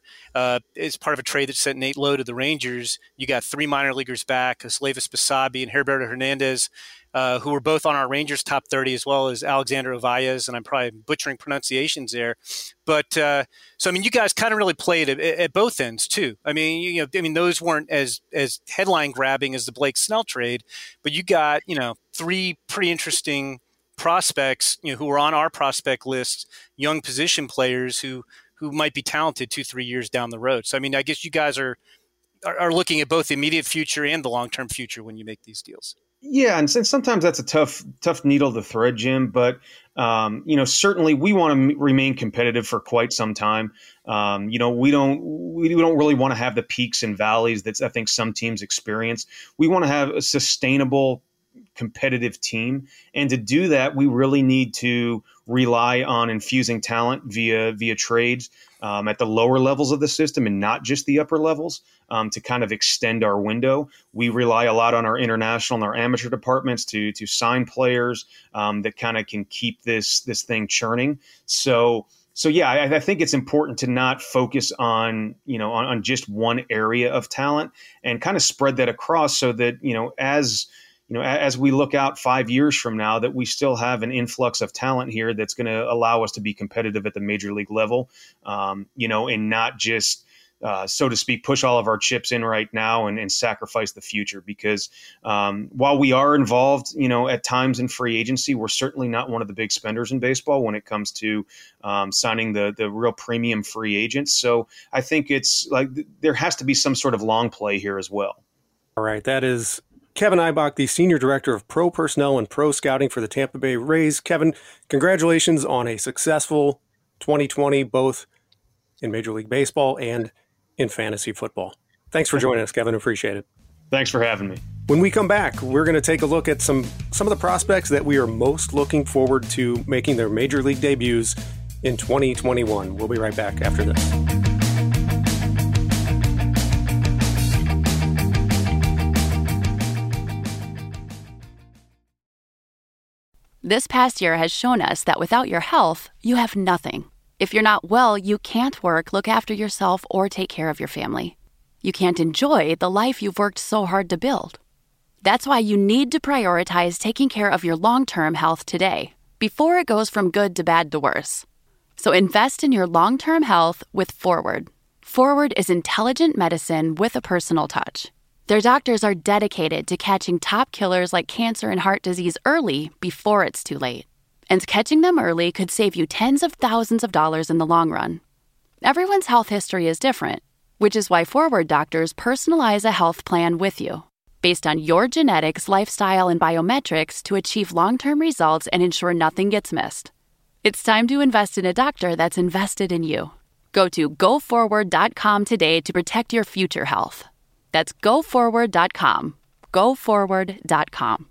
as part of a trade that sent Nate Lowe to the Rangers, you got three minor leaguers back, Slavis Basabe and Heriberto Hernandez, who were both on our Rangers top 30, as well as Alexander Ovalle, and I'm probably butchering pronunciations there. But so, I mean, you guys kind of really played at both ends too. I mean, those weren't as headline grabbing as the Blake Snell trade, but you got, three pretty interesting prospects, who were on our prospect list, young position players who might be talented 2-3 years down the road. So, I mean, I guess you guys are looking at both the immediate future and the long-term future when you make these deals. Yeah, and sometimes that's a tough needle to thread, Jim. But certainly we want to remain competitive for quite some time. We don't really want to have the peaks and valleys that I think some teams experience. We want to have a sustainable, competitive team. And to do that, we really need to rely on infusing talent via trades at the lower levels of the system and not just the upper levels to kind of extend our window. We rely a lot on our international and our amateur departments to sign players that kind of can keep this thing churning. So yeah, I think it's important to not focus on just one area of talent and kind of spread that across so that, as we look out 5 years from now, that we still have an influx of talent here that's going to allow us to be competitive at the major league level, and not just, so to speak, push all of our chips in right now and sacrifice the future. Because while we are involved, at times in free agency, we're certainly not one of the big spenders in baseball when it comes to signing the real premium free agents. So I think it's like there has to be some sort of long play here as well. All right, that is Kevin Eibach, the Senior Director of Pro Personnel and Pro Scouting for the Tampa Bay Rays. Kevin, congratulations on a successful 2020, both in Major League Baseball and in fantasy football. Thanks for joining us, Kevin. Appreciate it. Thanks for having me. When we come back, we're going to take a look at some of the prospects that we are most looking forward to making their Major League debuts in 2021. We'll be right back after this. This past year has shown us that without your health, you have nothing. If you're not well, you can't work, look after yourself, or take care of your family. You can't enjoy the life you've worked so hard to build. That's why you need to prioritize taking care of your long-term health today, before it goes from good to bad to worse. So invest in your long-term health with Forward. Forward is intelligent medicine with a personal touch. Their doctors are dedicated to catching top killers like cancer and heart disease early before it's too late. And catching them early could save you tens of thousands of dollars in the long run. Everyone's health history is different, which is why Forward doctors personalize a health plan with you, based on your genetics, lifestyle, and biometrics to achieve long-term results and ensure nothing gets missed. It's time to invest in a doctor that's invested in you. Go to GoForward.com today to protect your future health. That's GoForward.com. GoForward.com.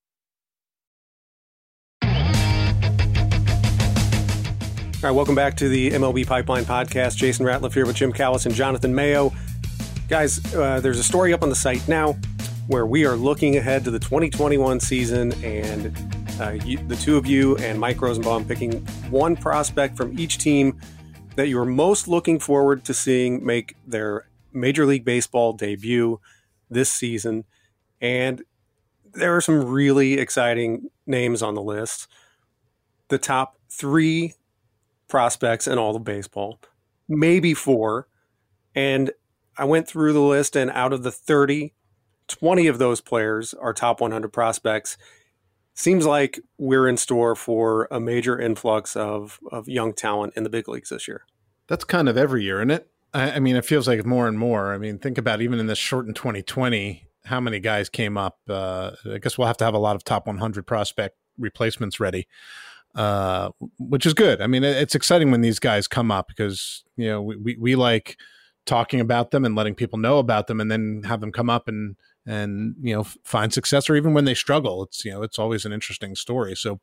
All right, welcome back to the MLB Pipeline Podcast. Jason Ratliff here with Jim Callis and Jonathan Mayo. Guys, there's a story up on the site now where we are looking ahead to the 2021 season, and the two of you and Mike Rosenbaum picking one prospect from each team that you are most looking forward to seeing make their Major League Baseball debut this season. And there are some really exciting names on the list. The top 3 prospects in all of baseball, maybe 4. And I went through the list, and out of the 30, 20 of those players are top 100 prospects. Seems like we're in store for a major influx of young talent in the big leagues this year. That's kind of every year, isn't it? I mean, it feels like more and more. I mean, think about even in this shortened 2020, how many guys came up. I guess we'll have to have a lot of top 100 prospect replacements ready, which is good. I mean, it's exciting when these guys come up because, we like talking about them and letting people know about them and then have them come up and find success, or even when they struggle. It's always an interesting story. So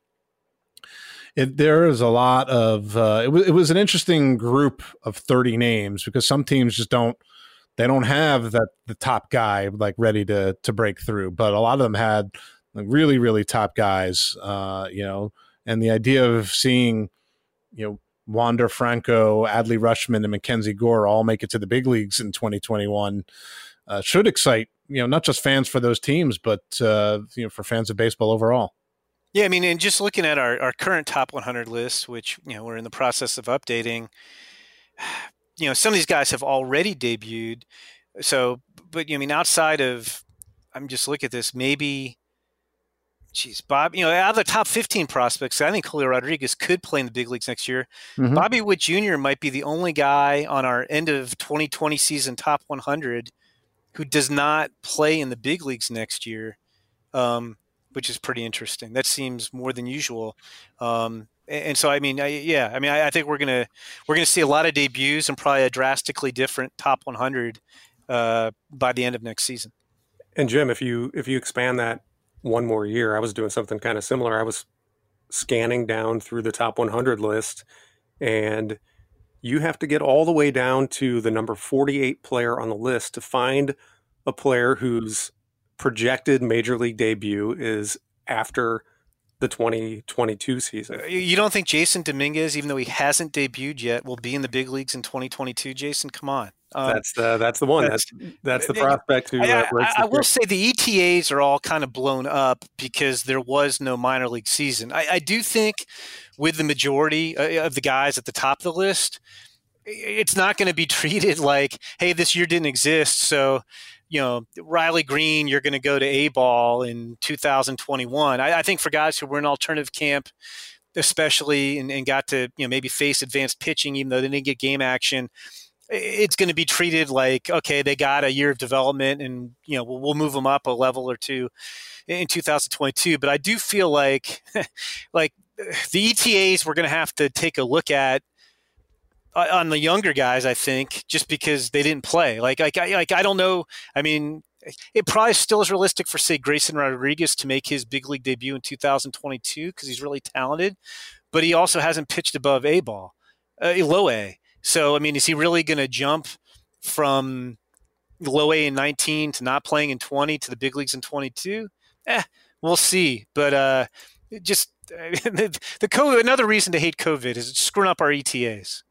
there is a lot of it was an interesting group of 30 names because some teams just don't have the top guy like ready to break through, but a lot of them had like really, really top guys, and the idea of seeing, Wander Franco, Adley Rutschman, and Mackenzie Gore all make it to the big leagues in 2021 should excite, not just fans for those teams, but, for fans of baseball overall. Yeah, I mean, and just looking at our current top 100 list, which, we're in the process of updating, some of these guys have already debuted. So, but, outside of, I'm just looking at this, maybe, Bob, out of the top 15 prospects, I think Julio Rodriguez could play in the big leagues next year. Mm-hmm. Bobby Witt Jr. might be the only guy on our end of 2020 season top 100 who does not play in the big leagues next year, which is pretty interesting. That seems more than usual. And so, I think we're gonna see a lot of debuts and probably a drastically different top 100 by the end of next season. And Jim, if you expand that one more year, I was doing something kind of similar. I was scanning down through the top 100 list, and you have to get all the way down to the number 48 player on the list to find a player whose projected major league debut is after the 2022 season. You don't think Jason Dominguez, even though he hasn't debuted yet, will be in the big leagues in 2022? Jason, come on. That's the one. That's the prospect who breaks the I will say the ETAs are all kind of blown up because there was no minor league season. I do think with the majority of the guys at the top of the list, it's not going to be treated like, hey, this year didn't exist, so Riley Green, you're going to go to A-ball in 2021. I think for guys who were in alternative camp, especially, and got to maybe face advanced pitching, even though they didn't get game action, it's going to be treated like, okay, they got a year of development, and we'll move them up a level or two in 2022. But I do feel like the ETAs we're going to have to take a look at on the younger guys, I think, just because they didn't play. I don't know. I mean, it probably still is realistic for, say, Grayson Rodriguez to make his big league debut in 2022 because he's really talented, but he also hasn't pitched above A-ball, low A. So, I mean, is he really going to jump from low A in 19 to not playing in 20 to the big leagues in 22? We'll see. But just the COVID, another reason to hate COVID is it's screwing up our ETAs.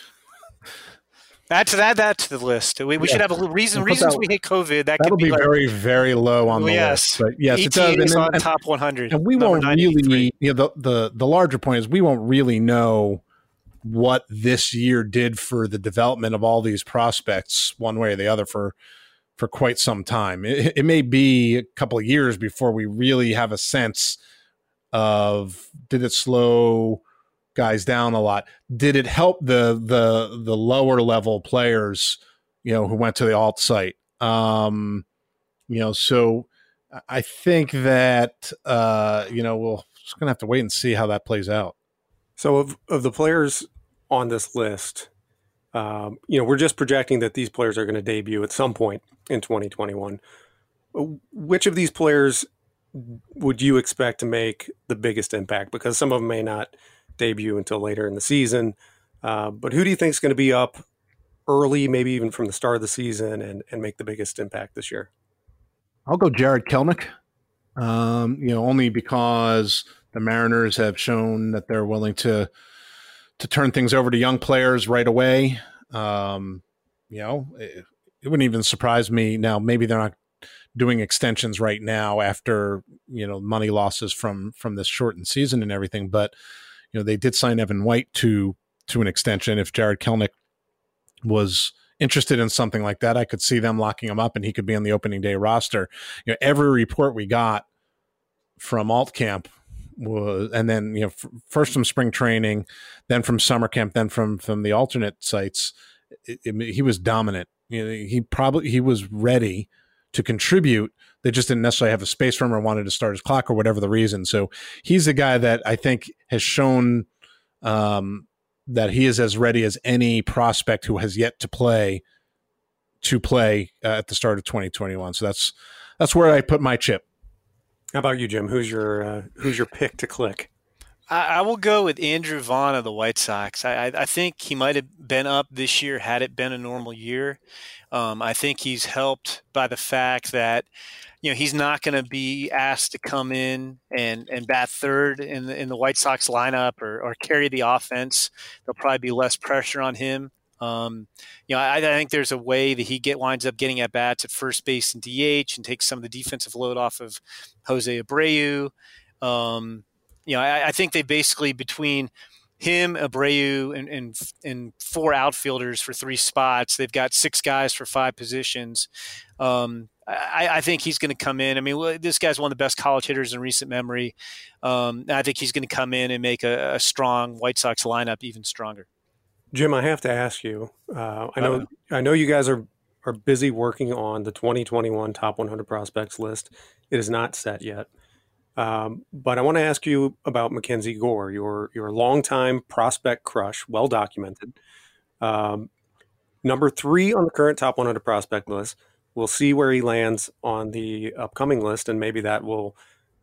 Add that to the list. We should have a reasons we hate COVID. That'll be very, very low on the list. But yes, ETA it does. Is on top 100. And we won't really, the larger point is we won't really know what this year did for the development of all these prospects one way or the other for quite some time. It may be a couple of years before we really have a sense of, did it slow guys down a lot? Did it help the lower level players, who went to the alt site? So I think that, we're just going to have to wait and see how that plays out. So of the players on this list, we're just projecting that these players are going to debut at some point in 2021. Which of these players would you expect to make the biggest impact? Because some of them may not debut until later in the season. But who do you think is going to be up early, maybe even from the start of the season, and make the biggest impact this year? I'll go Jarred Kelenic, only because the Mariners have shown that they're willing to turn things over to young players right away. It wouldn't even surprise me. Now, maybe they're not doing extensions right now after, money losses from this shortened season and everything. But, they did sign Evan White to an extension. If Jarred Kelenic was interested in something like that, I could see them locking him up and he could be on the opening day roster. Every report we got from alt camp was, and then, first from spring training, then from summer camp, then from the alternate sites, he was dominant. He was ready to contribute. They just didn't necessarily have a space for him or wanted to start his clock or whatever the reason. So he's the guy that I think has shown that he is as ready as any prospect who has yet to play at the start of 2021. So that's where I put my chip. How about you, Jim? Who's your pick to click? I will go with Andrew Vaughn of the White Sox. I think he might have been up this year had it been a normal year. I think he's helped by the fact that he's not going to be asked to come in and bat third in the White Sox lineup or carry the offense. There'll probably be less pressure on him. I think there's a way that he winds up getting at bats at first base and DH and takes some of the defensive load off of Jose Abreu. I think they basically, between him, Abreu, and four outfielders for three spots, they've got six guys for five positions. I think he's going to come in. I mean, this guy's one of the best college hitters in recent memory. I think he's going to come in and make a strong White Sox lineup even stronger. Jim, I have to ask you. I know you guys are busy working on the 2021 top 100 prospects list. It is not set yet. But I want to ask you about Mackenzie Gore, your longtime prospect crush, well documented. Number 3 on the current top 100 prospect list. We'll see where he lands on the upcoming list, and maybe that will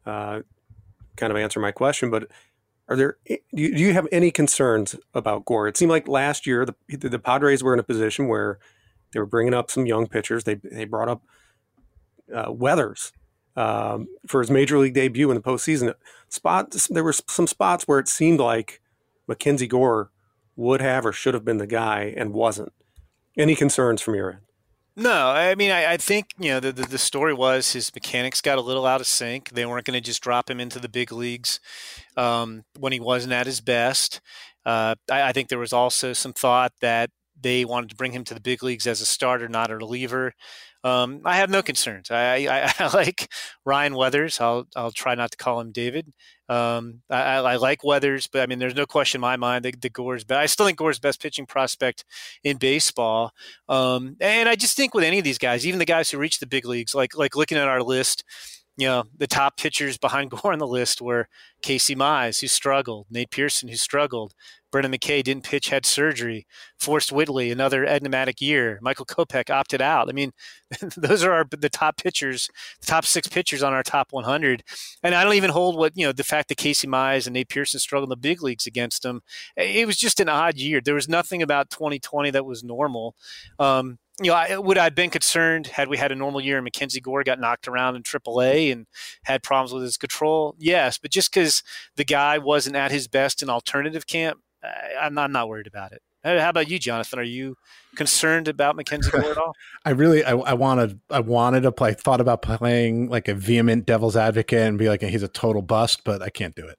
kind of answer my question, but do you have any concerns about Gore? It seemed like last year the Padres were in a position where they were bringing up some young pitchers. They brought up Weathers for his major league debut in the postseason. There were some spots where it seemed like Mackenzie Gore would have or should have been the guy and wasn't. Any concerns from your end? No, I mean, I think, the story was his mechanics got a little out of sync. They weren't going to just drop him into the big leagues when he wasn't at his best. I think there was also some thought that they wanted to bring him to the big leagues as a starter, not a reliever. I have no concerns. I like Ryan Weathers. I'll try not to call him David. I like Weathers, but I mean, there's no question in my mind that Gore's best. I still think Gore's best pitching prospect in baseball. And I just think with any of these guys, even the guys who reach the big leagues, like looking at our list, the top pitchers behind Gore on the list were Casey Mize, who struggled, Nate Pearson, who struggled, Brendan McKay didn't pitch, had surgery, Forrest Whitley, another enigmatic year, Michael Kopech opted out. I mean, those are the top pitchers, the top 6 pitchers on our top 100. And I don't even hold the fact that Casey Mize and Nate Pearson struggled in the big leagues against them. It was just an odd year. There was nothing about 2020 that was normal. Would I have been concerned had we had a normal year and Mackenzie Gore got knocked around in AAA and had problems with his control? Yes, but just because the guy wasn't at his best in alternative camp, I'm not worried about it. How about you, Jonathan? Are you concerned about Mackenzie Gore at all? I wanted to play. Thought about playing like a vehement devil's advocate and be like, he's a total bust, but I can't do it.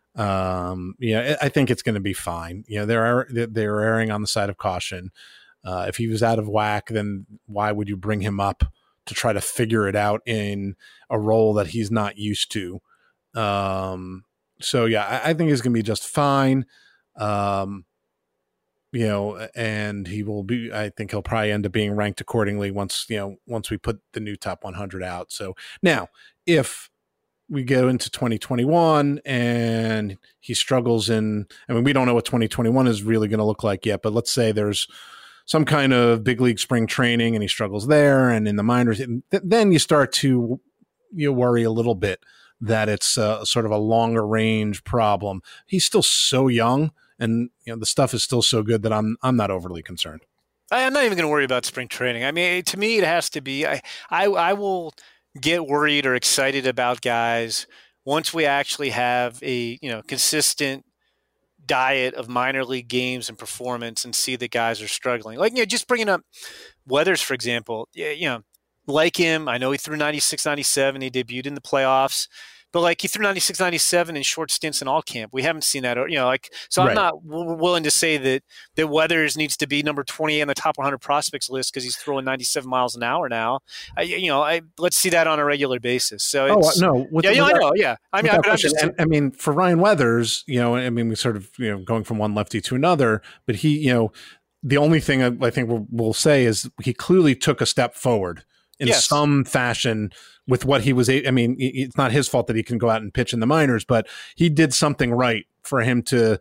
I think it's going to be fine. They're erring on the side of caution. If he was out of whack, then why would you bring him up to try to figure it out in a role that he's not used to? I think he's going to be just fine. And he will be, I think he'll probably end up being ranked accordingly once we put the new top 100 out. So now if we go into 2021 and he struggles we don't know what 2021 is really going to look like yet, but let's say there's some kind of big league spring training and he struggles there and in the minors, then you start to worry a little bit that it's sort of a longer range problem. He's still so young and the stuff is still so good that I'm not overly concerned. I'm not even going to worry about spring training. I mean, to me, it has to be, I will get worried or excited about guys once we actually have a, consistent diet of minor league games and performance and see that guys are struggling. Like, just bringing up Weathers, for example, like him, I know he threw 96, 97, he debuted in the playoffs, but like he threw 96, 97 in short stints in all camp. We haven't seen that, so I'm not willing to say that Weathers needs to be number 28 on the top 100 prospects list because he's throwing 97 miles an hour now. Let's see that on a regular basis. So I know. Yeah. I mean, for Ryan Weathers, we sort of, going from one lefty to another, but he, the only thing I think we'll say is he clearly took a step forward in some fashion with what he was. I mean, it's not his fault that he can go out and pitch in the minors, but he did something right for him to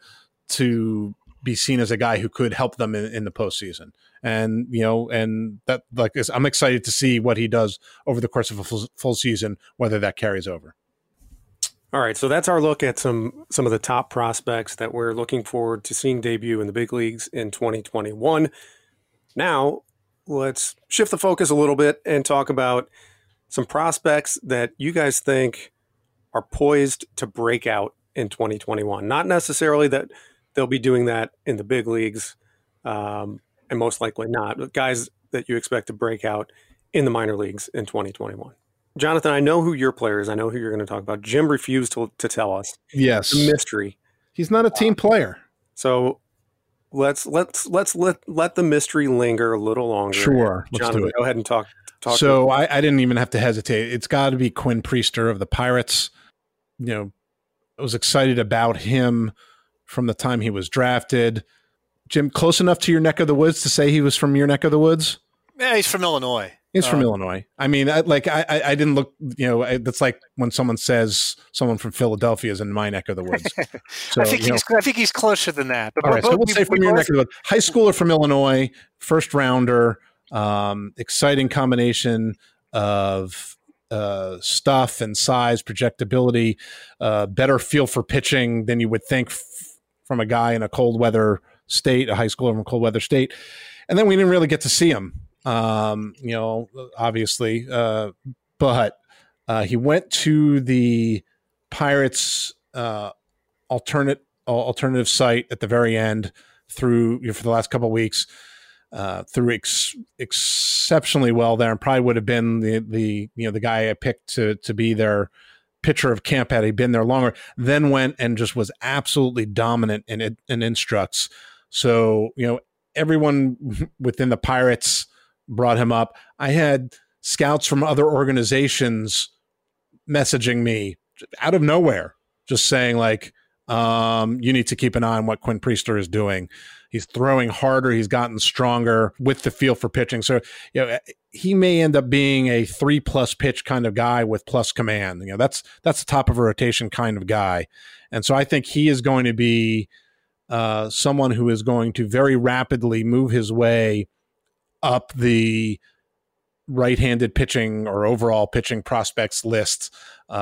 be seen as a guy who could help them in the postseason. And, and that I'm excited to see what he does over the course of a full season, whether that carries over. All right. So that's our look at some of the top prospects that we're looking forward to seeing debut in the big leagues in 2021. Now, let's shift the focus a little bit and talk about some prospects that you guys think are poised to break out in 2021. Not necessarily that they'll be doing that in the big leagues, and most likely not, but guys that you expect to break out in the minor leagues in 2021. Jonathan, I know who your player is. I know who you're going to talk about. Jim refused to tell us. Yes. The mystery. He's not a team player. So let's let the mystery linger a little longer. Sure. Let's Jonathan, do it. Go ahead and talk. So I didn't even have to hesitate. It's got to be Quinn Priester of the Pirates. I was excited about him from the time he was drafted. Jim, close enough to your neck of the woods to say he was from your neck of the woods? Yeah, he's from Illinois. He's from Illinois. I mean, I didn't look, that's like when someone says someone from Philadelphia is in my neck of the woods. So, I think he's closer than that. But all right, so we'll say from your neck of the woods. High schooler from Illinois, first rounder, exciting combination of stuff and size, projectability, better feel for pitching than you would think from a guy in a cold weather state, a high schooler from a cold weather state. And then we didn't really get to see him, obviously. But he went to the Pirates alternative site at the very end through for the last couple of weeks. Threw exceptionally well there, and probably would have been the guy I picked to be their pitcher of camp had he been there longer. Then went and just was absolutely dominant in instructs. So everyone within the Pirates brought him up. I had scouts from other organizations messaging me out of nowhere, just saying like, you need to keep an eye on what Quinn Priester is doing. He's throwing harder. He's gotten stronger with the feel for pitching. So, he may end up being a 3+ pitch kind of guy with plus command. That's the top of a rotation kind of guy. And so I think he is going to be someone who is going to very rapidly move his way up the right-handed pitching or overall pitching prospects list.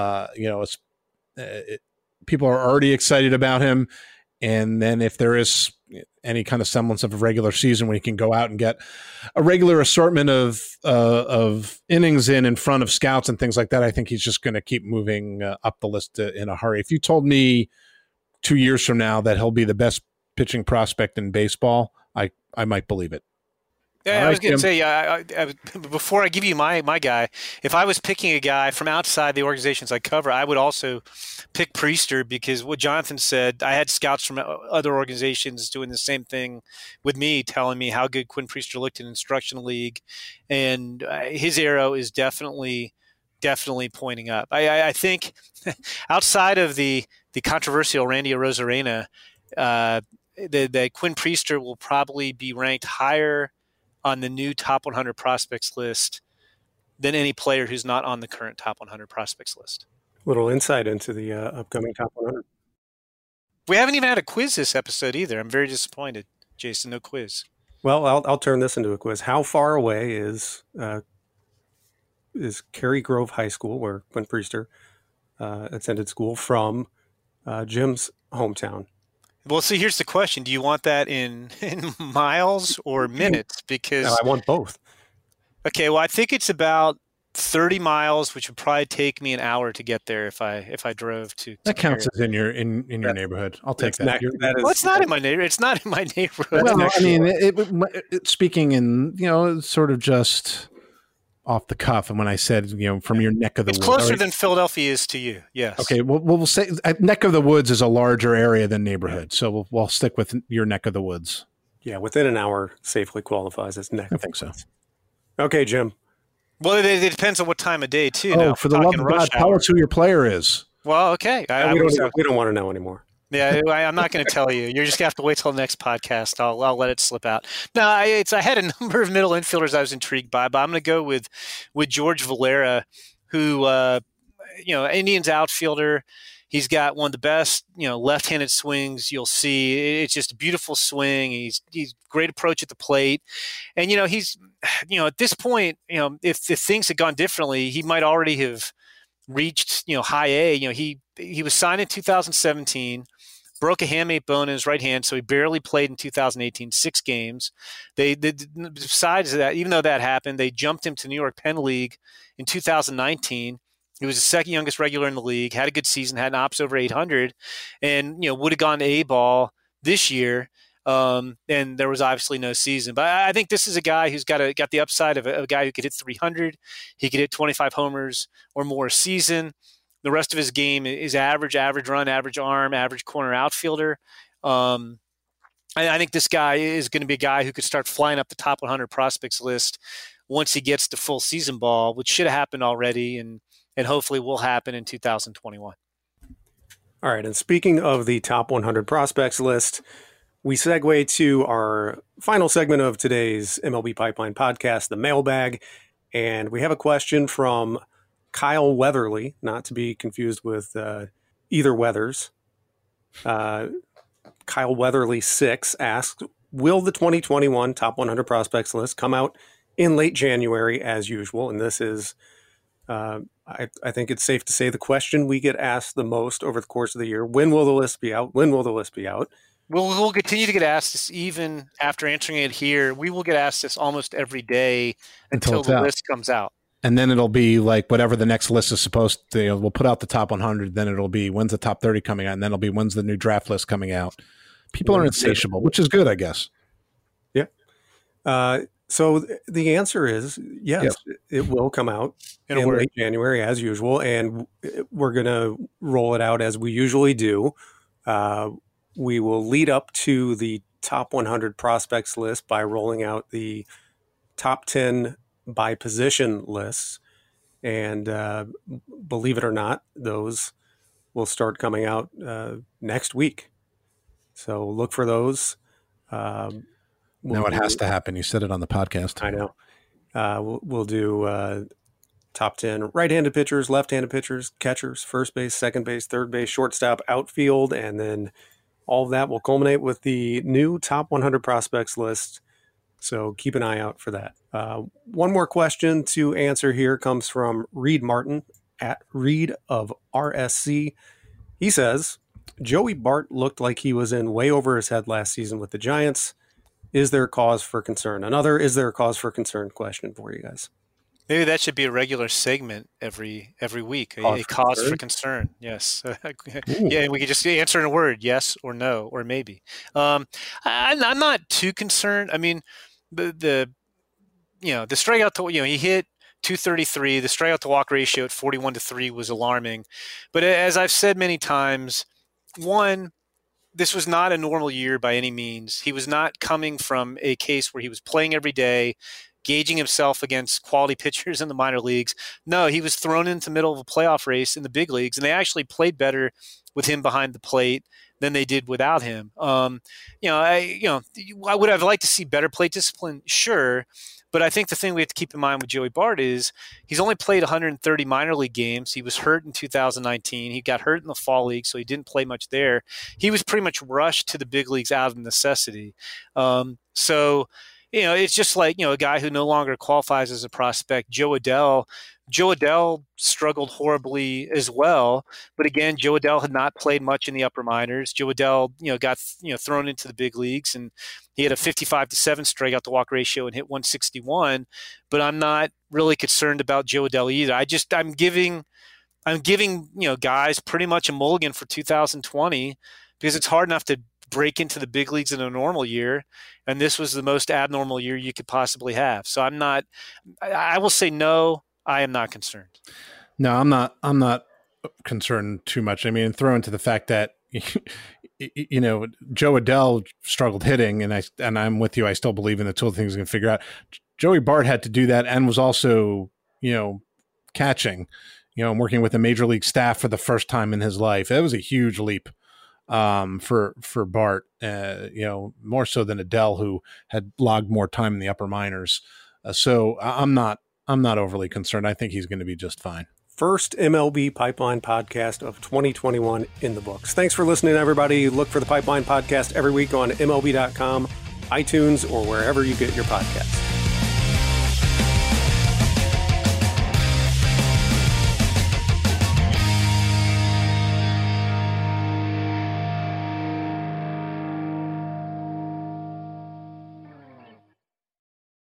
People are already excited about him. And then if there is any kind of semblance of a regular season when he can go out and get a regular assortment of innings in front of scouts and things like that, I think he's just going to keep moving up the list in a hurry. If you told me 2 years from now that he'll be the best pitching prospect in baseball, I might believe it. Yeah, I was going to say, before I give you my guy, if I was picking a guy from outside the organizations I cover, I would also pick Priester, because what Jonathan said, I had scouts from other organizations doing the same thing with me, telling me how good Quinn Priester looked in Instruction League, and his arrow is definitely pointing up. I think outside of the controversial Randy Arozarena, that Quinn Priester will probably be ranked higher on the new top 100 prospects list than any player who's not on the current top 100 prospects list. Little insight into the upcoming top 100. We haven't even had a quiz this episode either. I'm very disappointed, Jason. No quiz. Well, I'll turn this into a quiz. How far away is Cary Grove High School, where Quinn Priester attended school, from Jim's hometown? Well, see, here's the question. Do you want that in miles or minutes? Because I want both. Okay, well, I think it's about 30 miles, which would probably take me an hour to get there if I drove to that counts as in your neighborhood. I'll take that. Well, it's not in my neighborhood. It's not in my neighborhood. Well, I mean, speaking in sort of just off the cuff, and when I said from your neck of the woods, it's closer than Philadelphia is to you. Yes. Okay. Well, we'll say neck of the woods is a larger area than neighborhood, so we'll stick with your neck of the woods. Yeah, within an hour safely qualifies as neck. I think so. Okay, Jim. Well, it depends on what time of day too. Oh, for the love of God, tell us who your player is. Well, okay. We don't want to know anymore. Yeah, I'm not going to tell you. You're just going to have to wait till the next podcast. I'll let it slip out. No, I had a number of middle infielders I was intrigued by, but I'm going to go with George Valera, who Indians outfielder. He's got one of the best left-handed swings you'll see. It's just a beautiful swing. He's great approach at the plate, and he's at this point, if things had gone differently, he might already have reached high A. He was signed in 2017. Broke a hamate bone in his right hand, so he barely played in 2018, 6 games. Besides that, even though that happened, they jumped him to New York Penn League in 2019. He was the second youngest regular in the league, had a good season, had an ops over 800, and would have gone to A-ball this year. And there was obviously no season. But I think this is a guy who's got the upside of a guy who could hit 300. He could hit 25 homers or more a season. The rest of his game is average run, average arm, average corner outfielder. I think this guy is going to be a guy who could start flying up the top 100 prospects list once he gets to full season ball, which should have happened already and hopefully will happen in 2021. All right. And speaking of the top 100 prospects list, we segue to our final segment of today's MLB Pipeline podcast, the mailbag. And we have a question from Kyle Weatherly, not to be confused with either Weathers. Kyle Weatherly 6 asks, will the 2021 top 100 prospects list come out in late January as usual? And this is I think it's safe to say the question we get asked the most over the course of the year: when will the list be out? When will the list be out? We'll continue to get asked this even after answering it here. We will get asked this almost every day until the list comes out. And then it'll be like whatever the next list is supposed to. We'll put out the top 100. Then it'll be when's the top 30 coming out, and then it'll be when's the new draft list coming out. People are insatiable, which is good, I guess. Yeah. So the answer is yes. It will come out in late January as usual, and we're going to roll it out as we usually do. We will lead up to the top 100 prospects list by rolling out the top 10 by position lists. And believe it or not, those will start coming out next week. So look for those. Now it has to happen. You said it on the podcast. I know. We'll do top 10 right-handed pitchers, left-handed pitchers, catchers, first base, second base, third base, shortstop, outfield, and then all of that will culminate with the new top 100 prospects list. So keep an eye out for that. One more question to answer here comes from Reed Martin at Reed of RSC. He says, Joey Bart looked like he was in way over his head last season with the Giants. Is there cause for concern? Another is there a cause for concern question for you guys. Maybe that should be a regular segment every week. A cause for concern. Yes. Yeah, we could just answer in a word, yes or no or maybe. I'm not too concerned. I mean, the strikeout to he hit 233. The strikeout to walk ratio at 41-3 was alarming. But as I've said many times, one, this was not a normal year by any means. He was not coming from a case where he was playing every day, gauging himself against quality pitchers in the minor leagues. No, he was thrown into the middle of a playoff race in the big leagues, and they actually played better with him behind the plate than they did without him. I would have liked to see better plate discipline, sure. But I think the thing we have to keep in mind with Joey Bart is he's only played 130 minor league games. He was hurt in 2019. He got hurt in the fall league, so he didn't play much there. He was pretty much rushed to the big leagues out of necessity. It's just like, a guy who no longer qualifies as a prospect, Joe Adell. Joe Adell struggled horribly as well. But again, Joe Adell had not played much in the upper minors. Joe Adell, got thrown into the big leagues, and he had a 55-7 strikeout to walk ratio and hit 161. But I'm not really concerned about Joe Adell either. I'm giving guys pretty much a mulligan for 2020 because it's hard enough to break into the big leagues in a normal year, and this was the most abnormal year you could possibly have. So I will say no, I am not concerned. No, I'm not concerned too much. I mean, throw into the fact that Joe Adell struggled hitting, and I'm with you. I still believe in the tool things we can figure out. Joey Bart had to do that and was also, catching, and working with a major league staff for the first time in his life. It was a huge leap for Bart, more so than Adell, who had logged more time in the upper minors. So I'm not overly concerned. I think he's going to be just fine. First MLB Pipeline podcast of 2021 in the books. Thanks for listening, everybody. Look for the Pipeline podcast every week on MLB.com, iTunes, or wherever you get your podcasts.